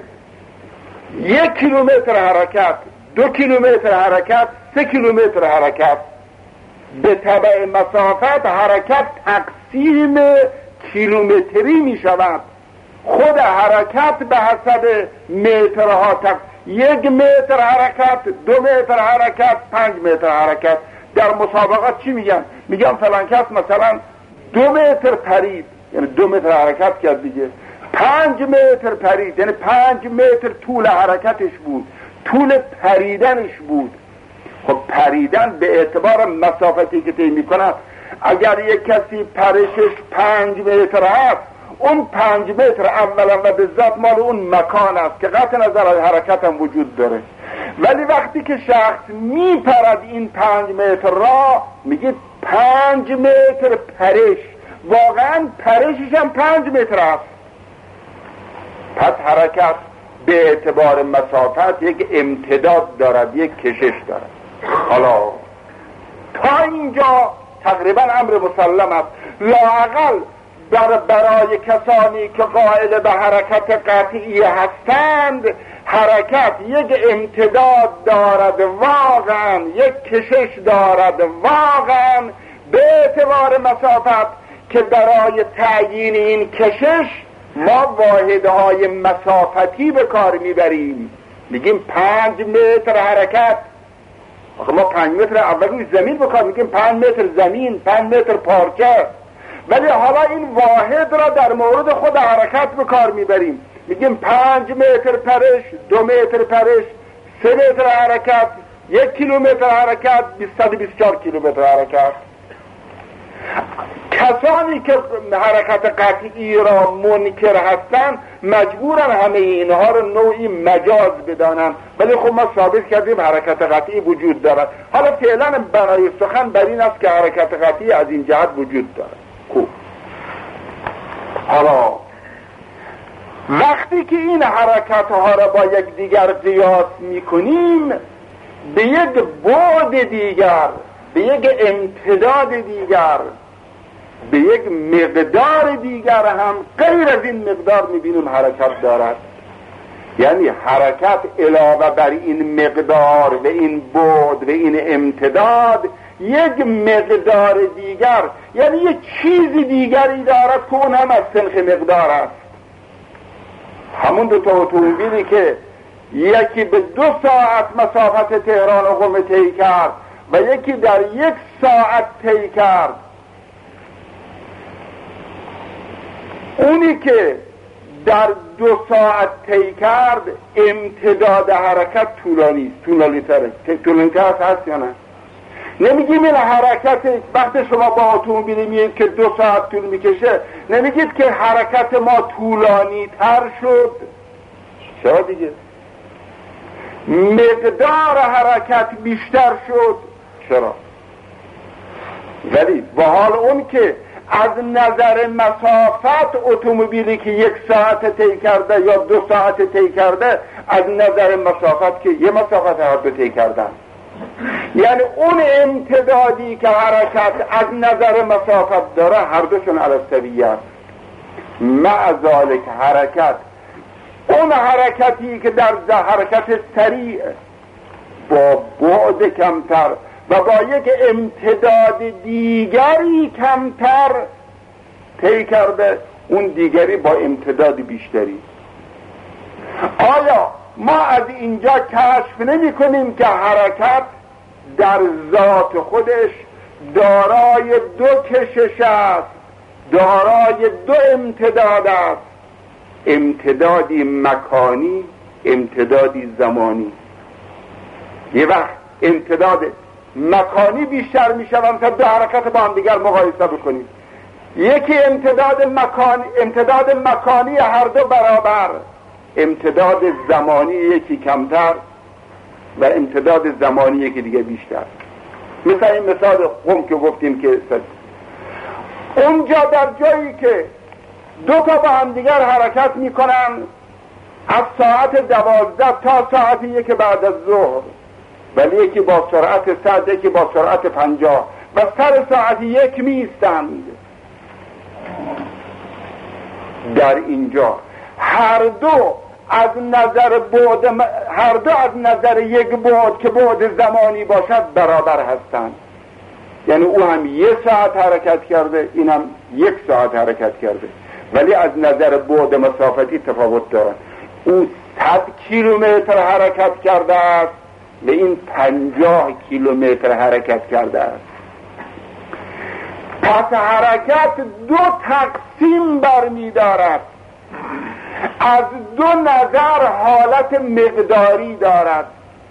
1 کیلومتر حرکت، 2 کیلومتر حرکت، 3 کیلومتر حرکت. به تبع مسافت حرکت تقسیم کیلومتری می شود. خود حرکت به حسب مترها 1 متر حرکت، 2 متر حرکت، 5 متر حرکت. در مسابقات چی میگن؟ میگن فلان کس مثلا 2 متر پرید، یعنی 2 متر حرکت کرد دیگه. 5 متر پرید، یعنی 5 متر طول حرکتش بود، طول پریدنش بود. خب پریدن به اعتبار مسافتی که طی میکنه، اگر یک کسی پرشش 5 متر هست، اون 5 متر اولا و به ذات مال اون مکان است که قطع نظر از حرکت هم وجود داره، ولی وقتی که شخص میپرد این 5 متر را میگه 5 متر پرش، واقعا پرشش هم 5 متر است. پس حرکت به اعتبار مسافت یک امتداد دارد، یک کشش دارد. حالا تا اینجا تقریبا امر مسلم است. لااقل برای کسانی که قائل به حرکت قطعی هستند، حرکت یک امتداد دارد واقعا، یک کشش دارد واقعا به اعتبار مسافت، که برای تعیین این کشش ما واحدهای مسافتی به کار میبریم. میگیم 5 متر حرکت. آخه ما 5 متر اول روی زمین به کار میگیم 5 متر زمین، 5 متر پارچه، ولی حالا این واحد را در مورد خود حرکت به کار میبریم. میگیم 5 متر پرش، 2 متر پرش، 3 متر حرکت، 1 کیلومتر حرکت، 124 کیلومتر حرکت. کسانی که حرکت قطعی را منکر هستند مجبورن همه اینها رو نوعی مجاز بدانن، ولی خب ما ثابت کردیم حرکت قطعی وجود دارد. حالا فعلا برای سخن بر این است که حرکت قطعی از این جهت وجود دارد. خوب، حالا وقتی که این حرکت ها را با یک دیگر قیاس میکنیم، به یک بعد دیگر، به یک امتداد دیگر، به یک مقدار دیگر هم غیر از این مقدار میبینیم حرکت دارد. یعنی حرکت علاوه بر این مقدار و این بعد و این امتداد یک مقدار دیگر، یعنی یک چیز دیگری دارد که اون هم از سنخ مقدار است. همون 2 اتومبیلی که یکی به 2 ساعت مسافت تهران و قم طی کرد و یکی در 1 ساعت طی کرد، اونی که در 2 ساعت طی کرد امتداد حرکت طولانی تره هست یا نه؟ نمیگیم این حرکت وقتی شما با اتومبیل میید که 2 ساعت طول میکشه، نمیگید که حرکت ما طولانی تر شد. چرا دیگه؟ مقدار حرکت بیشتر شد. چرا؟ ولی با حال اون که از نظر مسافت اتومبیلی که 1 ساعت طی کرده یا 2 ساعت طی کرده، از نظر مسافت که یه مسافت هر دو طی کردن، یعنی اون امتدادی که حرکت از نظر مسافت داره هر دوشون علی است. مع ذالک حرکت، اون حرکتی که در حرکت سریع با بعد کمتر و با یک امتداد دیگری کمتر طی کرده، اون دیگری با امتداد بیشتری. آیا ما از اینجا کشف نمی کنیم که حرکت در ذات خودش دارای 2 کشش است، دارای 2 امتداد است، امتدادی مکانی، امتدادی زمانی. یه وقت امتداد مکانی بیشتر می شوند تا 2 حرکت با هم دیگر مقایسه بکنید. یکی امتداد مکانی هر دو برابر، امتداد زمانی یکی کمتر و امتداد زمانی یکی دیگه بیشتر. مثل این مثال قم که گفتیم که اونجا در جایی که 2 تا با هم دیگر حرکت می کنن از ساعت 12 تا ساعت 1 بعد از ظهر، ولی یکی با سرعت 100 یکی با سرعت 50 و سر ساعت 1 می ایستند. در اینجا هر دو از نظر یک بعد که بعد زمانی باشد برابر هستند. یعنی او هم 1 ساعت حرکت کرده، این هم 1 ساعت حرکت کرده، ولی از نظر بعد مسافتی تفاوت دارند. او 100 کیلومتر حرکت کرده است و این 50 کیلومتر حرکت کرده است. پس حرکت 2 تقسیم برمی دارد، از 2 نظر حالت مقداری دارد.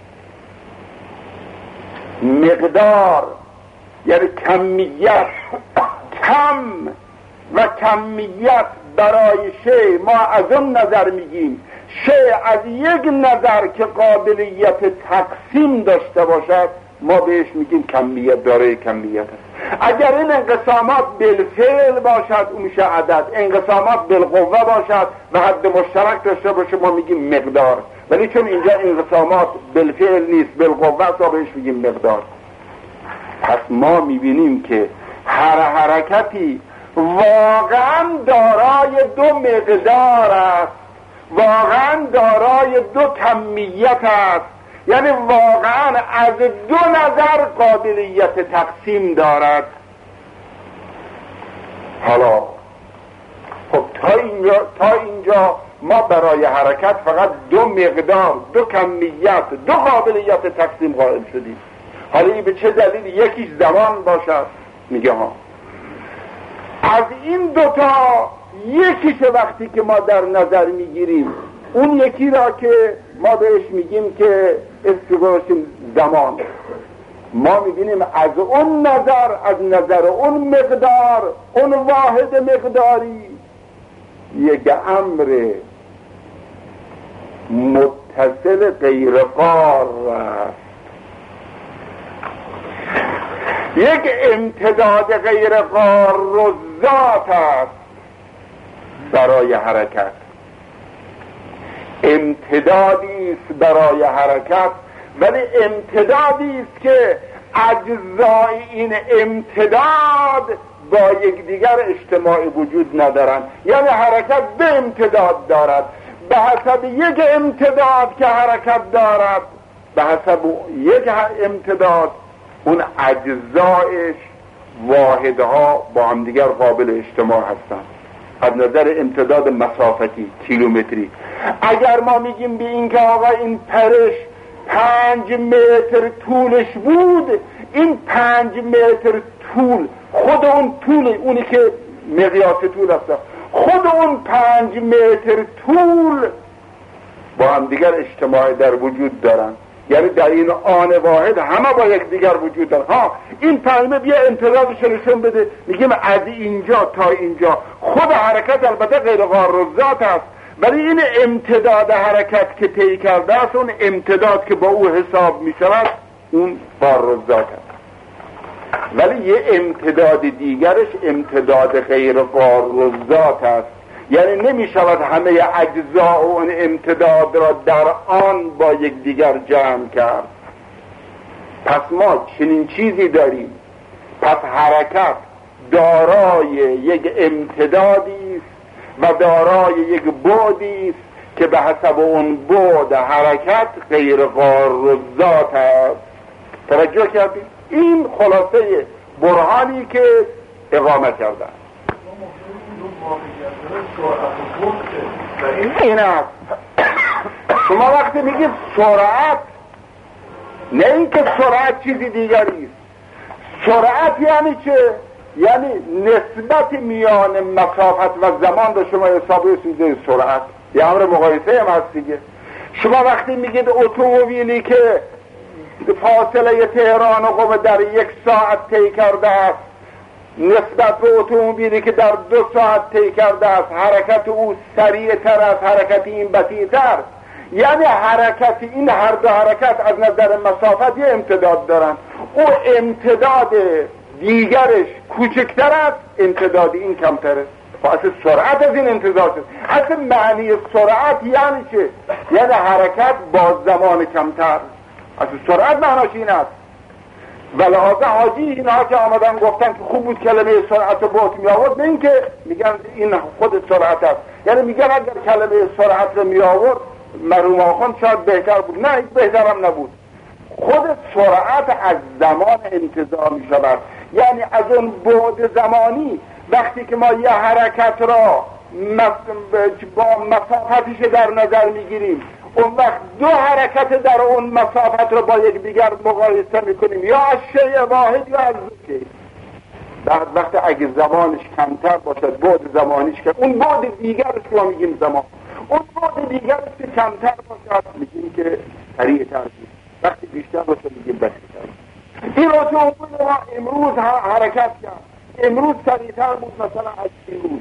مقدار یعنی کمیت، کم و کمیت برای شیء ما از اون نظر میگیم شیء از یک نظر که قابلیت تقسیم داشته باشد ما بهش میگیم کمیت، داره کمیت است. اگر این انقسامات بالفعل باشد اون میشه عدد، انقسامات بالقوه باشد و حد مشترک داشته باشه ما میگیم مقدار. ولی چون اینجا انقسامات بالفعل نیست بالقوه است بهش میگیم مقدار. پس ما میبینیم که هر حرکتی واقعا دارای دو مقدار است، واقعا دارای دو کمیت است، یعنی واقعا از دو نظر قابلیت تقسیم دارد. حالا خب تا اینجا ما برای حرکت فقط دو مقدار، دو کمیت، دو قابلیت تقسیم قائل شدیم. حالا این به چه دلیل؟ یکیش زمان باشد، میگه ها از این دوتا یکیش وقتی که ما در نظر میگیریم، اون یکی را که ما بهش میگیم که استفادهشیم زمان، ما میبینیم از اون نظر، از نظر اون مقدار، اون واحد مقداری یک امر متصل غیر قار است، یک امتداد غیر قار و ذات است برای حرکت. امتدادی است برای حرکت، ولی امتدادی است که اجزای این امتداد با یکدیگر اجتماع وجود ندارند. یعنی حرکت به امتداد دارد، به حسب یک امتداد که حرکت دارد، به حسب یک امتداد اون اجزایش واحدها با هم دیگر قابل اجتماع هستند. از نظر امتداد مسافتی کیلومتری، اگر ما میگیم به این که آقا این پرش 5 متر طولش بود، این 5 متر طول، خود اون طول، اونی که مقیاس طول هست، خود اون 5 متر طول با هم دیگر اجتماع در وجود دارن. یعنی در این آن واحد همه با یک دیگر وجود دارن. ها این 5 متر بیا امتدادش نشون بده، میگیم از اینجا تا اینجا. خود حرکت البته غیر قار الذات است، ولی این امتداد حرکت که طی کرده است، اون امتداد که با او حساب میشود اون قار الذات است. ولی یه امتداد دیگرش امتداد غیر قار الذات است، یعنی نمی شود همه اجزا اون امتداد را در آن با یک دیگر جمع کرد. پس ما چنین چیزی داریم. پس حرکت دارای یک امتدادی است و دارای یک بعدی است که به حسب اون بعد حرکت غیر قار الذات است. توجه کردید؟ این خلاصه برهانی که اقامه کردن. این است. شما وقتی میگید سرعت، نه اینکه سرعت چیزی دیگری است. سرعت یعنی چه؟ یعنی نسبت میان مسافت و زمان رو شما حساب رسیده سرعت. یه امر مقایسه هم هست دیگه. شما وقتی میگید اتومبیلی که فاصله تهران و قم در 1 ساعت طی کرده است نسبت به اتومبیلی که در 2 ساعت طی کرده است، حرکت او سریعتر از حرکت این بطیئتر. یعنی حرکت این هر دو حرکت از نظر مسافت یه امتداد دارن. او امتداد دیگرش کوچکتر است، امتداد این کمتره. اصل سرعت از این امتداد است. اصل معنی سرعت یعنی چه؟ یعنی حرکت با زمان کمتر. اصل سرعت معناش این است. ولهذا حاجی اینها که آمدن گفتن که خوب بود کلمه سرعت رو بهت می آورد، نه اینکه میگن این خود سرعت است. یعنی میگن اگر کلمه سرعت رو می آورد مرحوم آخوند شاید بهتر بود. نه بهترم نبود. خود سرعت از زمان انتزاع می شود. یعنی از اون بعد زمانی وقتی که ما یه حرکت را با مسافتش در نظر می گیریم، اون وقت دو حرکت در اون مسافت رو با یک دیگر مقایسه میکنیم، یا از شیء واحد یا از دو شیء. بعد وقت اگه زمانش کمتر باشد، بعد زمانیش که اون بعد دیگرش رو میگیم زمان، اون بعد دیگرش که کمتر باشد میگیم که سریعتر بود، وقتی بیشتر باشه میگیم بسیعتر. این اتومبیل ما امروز حرکت کرد، امروز سریعتر بود مثلا از امروز،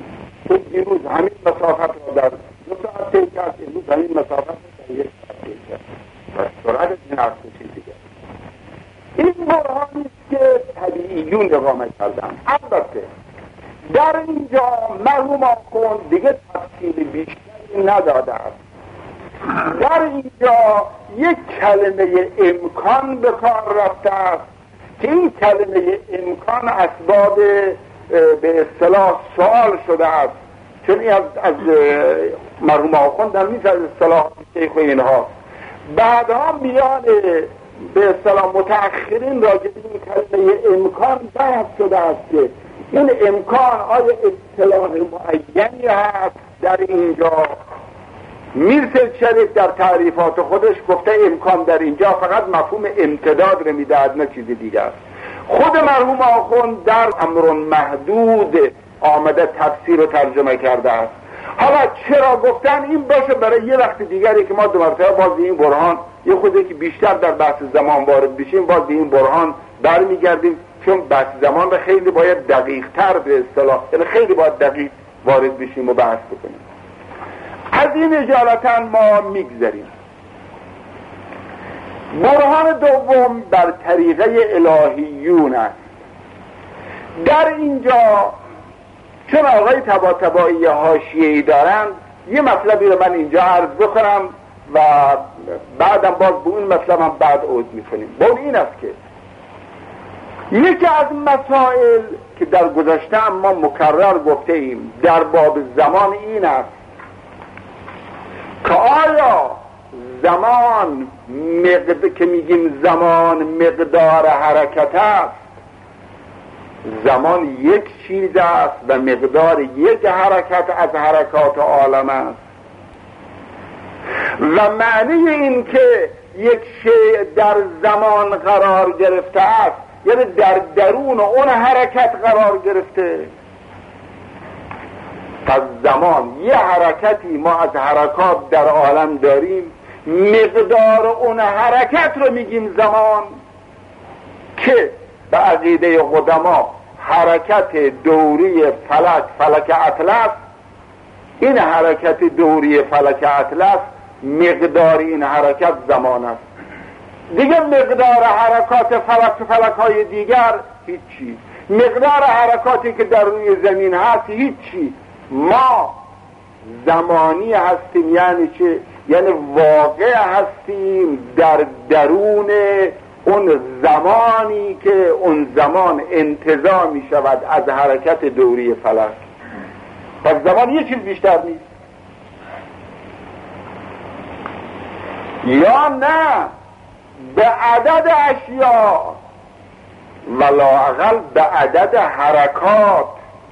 چون دیروز همین مسافت رو در 2 ساعت طی کرد، امروز همین مسافت رو در 1 ساعت طی کرد و سرعت این ارتشی دیگر. این برهانی است که طبیعیون اقامه کردن. البته در اینجا مرحوم آخوند دیگه تفصیل بیشتری نداده است. در اینجا یک کلمه امکان به کار رفته است که این کلمه امکان اسباب به اصطلاح سوال شده است، چون این از مرحوم آخوند در نیست از اصطلاح شیخ و اینها. بعدها میان به اصطلاح متأخرین راجع به این کلمه امکان بحث شده است که این امکان آیا اصطلاح معینی هست. در اینجا میرسل شریف در تعریفات خودش گفته امکان در اینجا فقط مفهوم امتداد رو میدهد، نه چیز دیگر. خود مرحوم آخوند در امر محدود آمده تفسیر و ترجمه کرده است. حالا چرا گفتن این باشه برای یه وقت دیگری که ما 2 مرتبه باز این برهان یه خودی که بیشتر در بحث زمان وارد بشیم، باز به این برهان برمیگردیم، چون بحث زمان رو خیلی باید دقیق تر به اصطلاح، یعنی خیلی باید دقیق وارد بشیم و بحث بکنیم. از این اجالتا ما میگذاریم. برهان دوم بر طریقه الهیون است. در اینجا چون آقای طباطبایی حاشیه‌ای دارند، یه مطلبی رو من اینجا عرض بکنم و بعدم باز به اون مطلبم بعد عود میکنیم. با این است که یکی از مسائل که در گذشته ما مکرر گفته ایم در باب زمان این است که آیا زمان که میگیم زمان مقدار حرکت است، زمان یک چیز است و مقدار یک حرکت از حرکات عالم است، و معنی این که یک شیء در زمان قرار گرفته است یعنی در درون اون حرکت قرار گرفته. پس زمان یه حرکتی ما از حرکات در عالم داریم، مقدار اون حرکت رو میگیم زمان، که به عقیده قدما حرکت دوری فلک اطلس، این حرکت دوری فلک اطلس مقدار این حرکت زمان است. دیگه مقدار حرکات فلک‌های دیگر هیچی، مقدار حرکاتی که در روی زمین هست هیچی. ما زمانی هستیم، یعنی چه؟ یعنی واقع هستیم در درون اون زمانی که اون زمان انتزاع می شود از حرکت دوری فلک. پس زمان یه چیز بیشتر نیست. یا نه به عدد اشیاء ولااقل به عدد حرکات،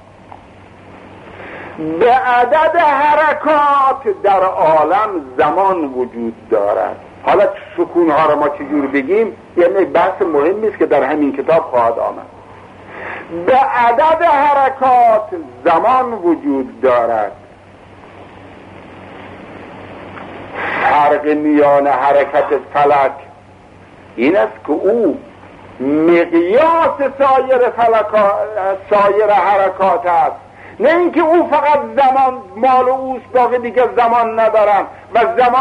به عدد حرکات در عالم زمان وجود دارد. حالا سکون ها را ما چجور بگیم یعنی بحث مهمی است که در همین کتاب خواهد آمد. به عدد حرکات زمان وجود دارد. فرق میان حرکت فلک این است که او مقیاس سایر حرکات است، نه اینکه او فقط زمان مال اوست باقی دیگر زمان ندارن و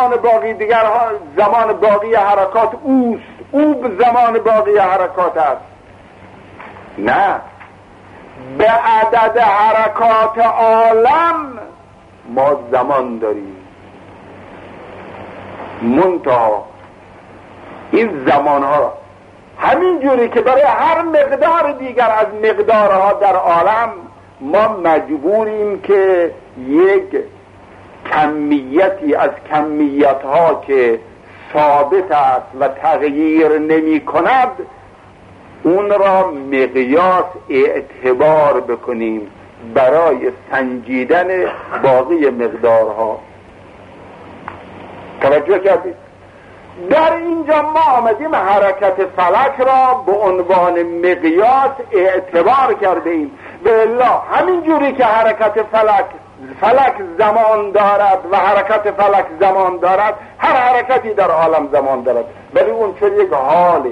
زمان باقی حرکات اوست، او زمان باقی حرکات است. نه، به عدد حرکات عالم ما زمان داریم. منتها این زمانها همین جوری که برای هر مقدار دیگر از مقدارها در عالم ما مجبوریم که یک کمیتی از کمیتها که ثابت است و تغییر نمی کند اون را مقیاس اعتبار بکنیم برای سنجیدن باقی مقدارها. توجه کردید؟ در اینجا ما آمدیم حرکت فلک را به عنوان مقیاس اعتبار کرده ایم. به الله همین جوری که حرکت فلک زمان دارد و حرکت فلک زمان دارد، هر حرکتی در عالم زمان دارد، ولی اون چون یک حال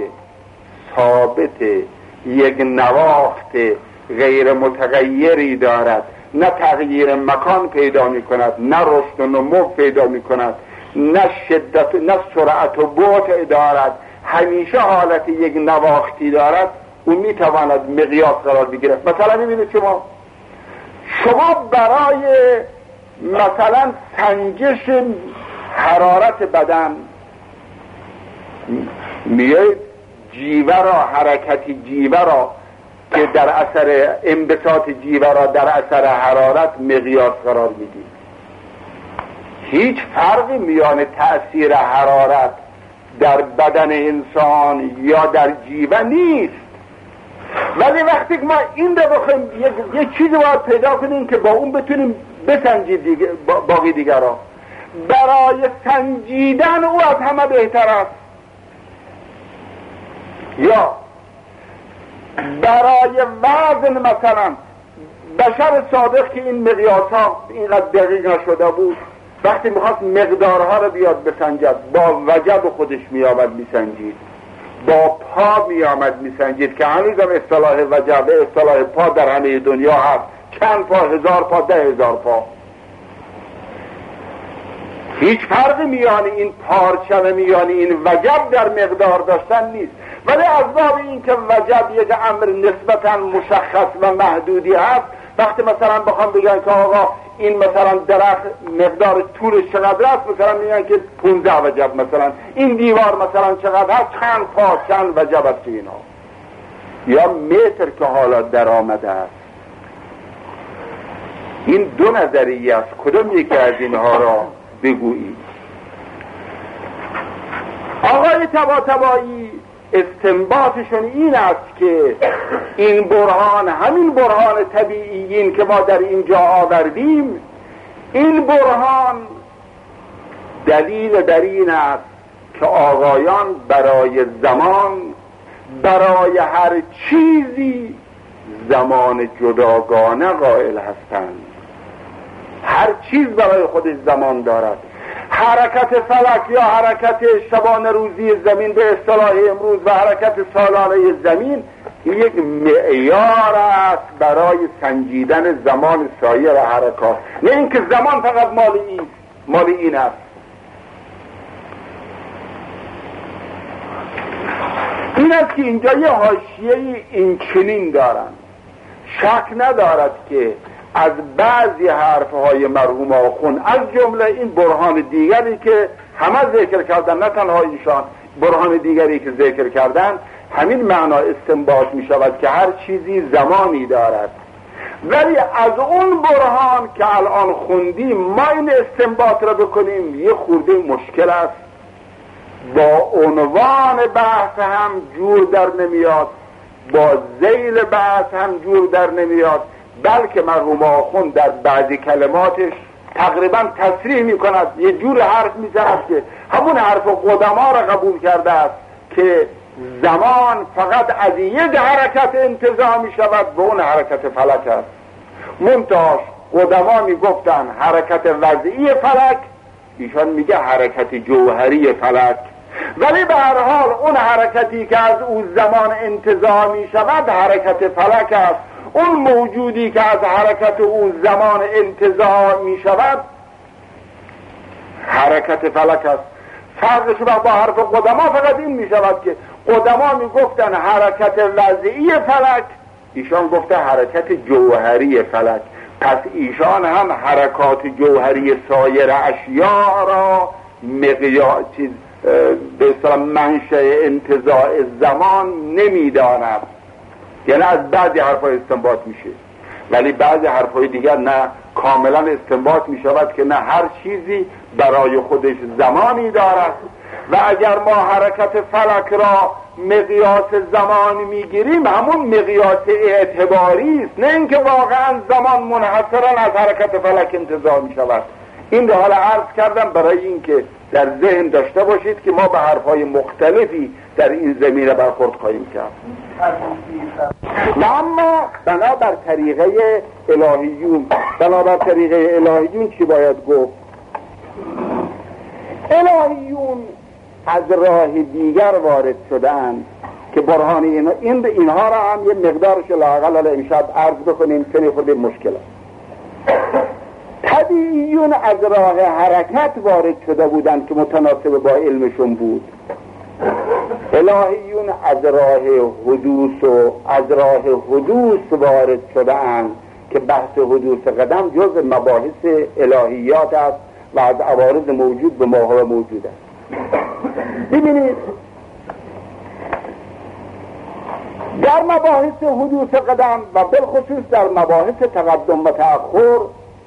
ثابت، یک نواخت غیر متغیری دارد نه تغییر مکان پیدا می کند، نه رشد و نمو پیدا می کند، نه شدت، نه سرعت و بعد دارد، همیشه حالت یک نواختی دارد، او می تواند مقیاس قرار بگیرد. مثلا میبینید شما برای مثلا سنجش حرارت بدن میایید جیوه را، حرکتی جیوه را که در اثر انبساط جیوه را در اثر حرارت مقیاس قرار میدید. هیچ فرقی میان تأثیر حرارت در بدن انسان یا در جیوه نیست. ولی وقتی که ما این رو بخوایم یک چیزی باید پیدا کنیم که با اون بتونیم بسنجید باقی دیگر را، برای سنجیدن او از همه بهتر است. یا برای وزن، مثلا بشر سابق که این مقیاس ها اینقدر دقیق نشده بود، وقتی میخواست مقدارها رو بیاد بسنجد با وجب خودش میآمد میسنجید، با پا میآمد میسنجید که هنوزم اصطلاح وجب، اصطلاح پا در همه دنیا هست. چند پا؟ 1000 پا، 10,000 پا. هیچ فرقی میان این پارچه و میان این وجب در مقدار داشتن نیست. ولی از باب این که وجب یک امر نسبتا مشخص و محدودی هست، وقتی مثلا بخوام بگن که آقا این مثلا درخت مقدار طولش چقدر است، مثلا میگن که 15 وجب، مثلا این دیوار مثلا چقدر هست، چند پا، چند وجب است اینا. یا متر که حالا در آمده است. این دو نظریه است، کدوم یکی از اینها را بگویی؟ آقای طباطبایی استنباطشون این است که این برهان، همین برهان طبیعیین که ما در اینجا آوردیم، این برهان دلیل در این است که آقایان برای زمان، برای هر چیزی زمان جداگانه قائل هستند. هر چیز برای خودش زمان دارد. حرکت فلک یا حرکت شبانه روزی زمین به اصطلاح امروز و حرکت سالانه زمین یک معیار است برای سنجیدن زمان سایر حرکات، نه اینکه زمان فقط مال این است. این است که اینجا یه حاشیه این چنین دارن. شک ندارد که از بعضی حرفهای مرحوم آخوند، از جمله این برهان دیگری که همه ذکر کردن، نه تنها ایشان، برهان دیگری که ذکر کردن، همین معنا استنباط می شود که هر چیزی زمانی دارد. ولی از اون برهان که الان خوندیم ما این استنباط را بکنیم یه خورده مشکل است. با عنوان بحث هم جور در نمیاد، با ذیل بحث هم جور در نمیاد، بلکه مرحوم آخوند در بعضی کلماتش تقریبا تصریح می کند، یه جور حرف می زند که همون حرف قدما را قبول کرده است که زمان فقط از یک حرکت انتزاع می شود به اون حرکت فلک است. منتها قدما می گفتن حرکت وضعی فلک، ایشان میگه حرکت جوهری فلک. ولی به هر حال اون حرکتی که از او زمان انتزاع می شود حرکت فلک است. اون موجودی که از حرکت او زمان انتزاع می شود حرکت فلک است. فرقش با حرف قدما فقط این می شود که قدما می گفتن حرکت وضعی فلک، ایشان گفته حرکت جوهری فلک. پس ایشان هم حرکات جوهری سایر اشیاء را مقیاس به اصطلاح منشأ انتزاع زمان نمیداند. یعنی از بعضی حرفای استنباط میشه، ولی بعضی حرفای دیگر نه، کاملا استنباط میشود که نه، هر چیزی برای خودش زمانی دارد. و اگر ما حرکت فلک را مقیاس زمان میگیریم همون مقیاس اعتباری است، نه اینکه واقعا زمان منحصرا از حرکت فلک انتزاع میشود. این رو حالا عرض کردم برای اینکه در ذهن داشته باشید که ما به حرفهای مختلفی در این زمینه برخورد خواهیم کرد. و اما بنابر طریقه الهیون چی باید گفت؟ الهیون از راه دیگر وارد شدن که برهان اینها را هم یه مقدارش لااقل امشب عرض بکنیم، چون خود مشکل است. بدیعیون از راه حرکت وارد شده بودند که متناسب با علمشون بود. الهیون از راه حدوث وارد شده اند که بحث حدوث قدم جز مباحث الهیات است و از عوارض موجود به ماهو موجود است. ببینید در مباحث حدوث قدم و بالخصوص در مباحث تقدم و تأخر،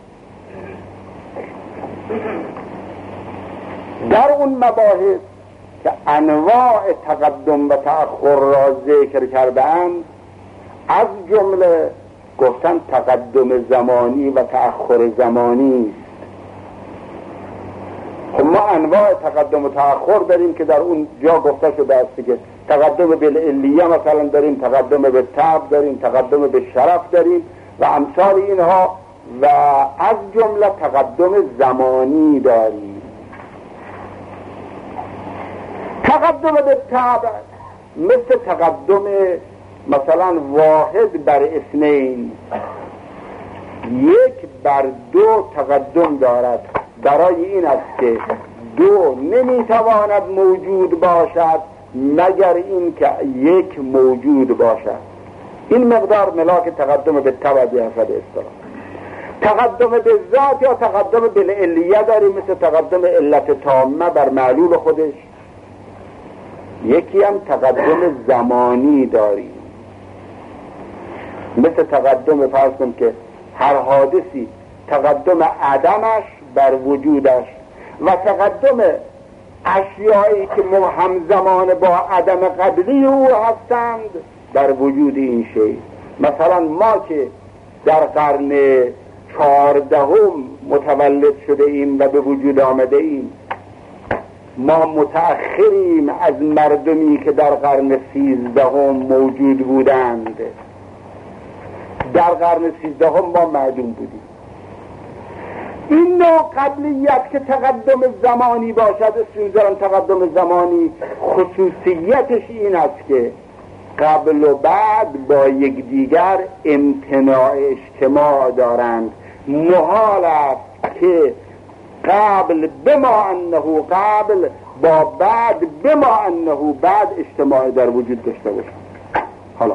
در اون مباحث که انواع تقدم و تأخر را ذکر کردند، از جمله گفتن تقدم زمانی و تأخر زمانی است. ما انواع تقدم و تأخر داریم که در اون جا گفته شده است که تقدم بالعلیه مثلا داریم، تقدم به طبع داریم، تقدم به شرف داریم و امثال اینها، و از جمله تقدم زمانی داریم. تقدم به طبع مثل تقدم مثلا واحد بر اثنین، یک بر دو تقدم دارد، برای این است که دو نمیتواند موجود باشد مگر این که یک موجود باشد. این مقدار ملاک تقدم به طبع به حسب اصطلاح. تقدم به ذات یا تقدم بالعلیه داریم مثل تقدم علت تامه بر معلول خودش. یکی هم تقدم زمانی داریم مثل تقدم فرض کن که هر حادثی تقدم عدمش بر وجودش و تقدم اشیایی که همزمان با عدم قبلی او هستند در وجود این شی. مثلا ما که در قرن 14 متولد شده ایم و به وجود آمده ایم، ما متأخریم از مردمی که در قرن 13 موجود بودند. در قرن 13 ما معدوم بودیم. این نوع قبلیت که تقدم زمانی باشد، اسم تقدم زمانی، خصوصیتش این است که قبل و بعد با یکدیگر امتناع اجتماع دارند. محال است که قبل بما انه قبل با بعد بما انه بعد اجتماع در وجود داشته باشند. حالا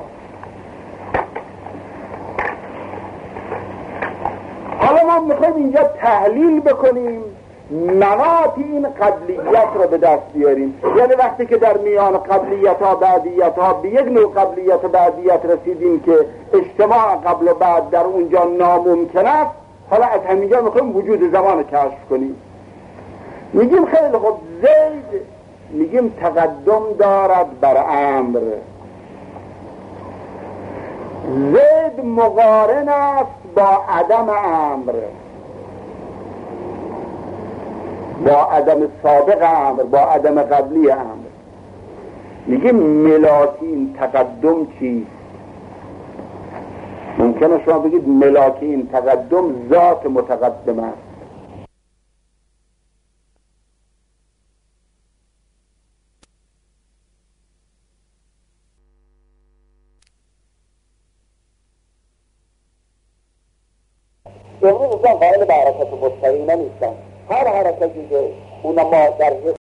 ما میخوایم اینجا تحلیل بکنیم، مناط این قبلیت رو به دست بیاریم. یعنی وقتی که در میان قبلیت ها بعدیت ها به یک نوع قبلیت و بعدیت رسیدیم که اجتماع قبل و بعد در اونجا ناممکن است، حالا از همینجا میخوایم وجود زمان کشف کنیم. میگیم خیلی خوب، زید میگیم تقدم دارد بر امر. زید مقارن است با عدم امر، با عدم سابق امر، با عدم قبلی امر. میگیم ملاک این تقدم چیست؟ ممکنه شما بگید ملاک این تقدم ذات متقدم است. امروز اصلا قائل به حرکت مستقیمه نیستن. هر حرکتی که اونا ما در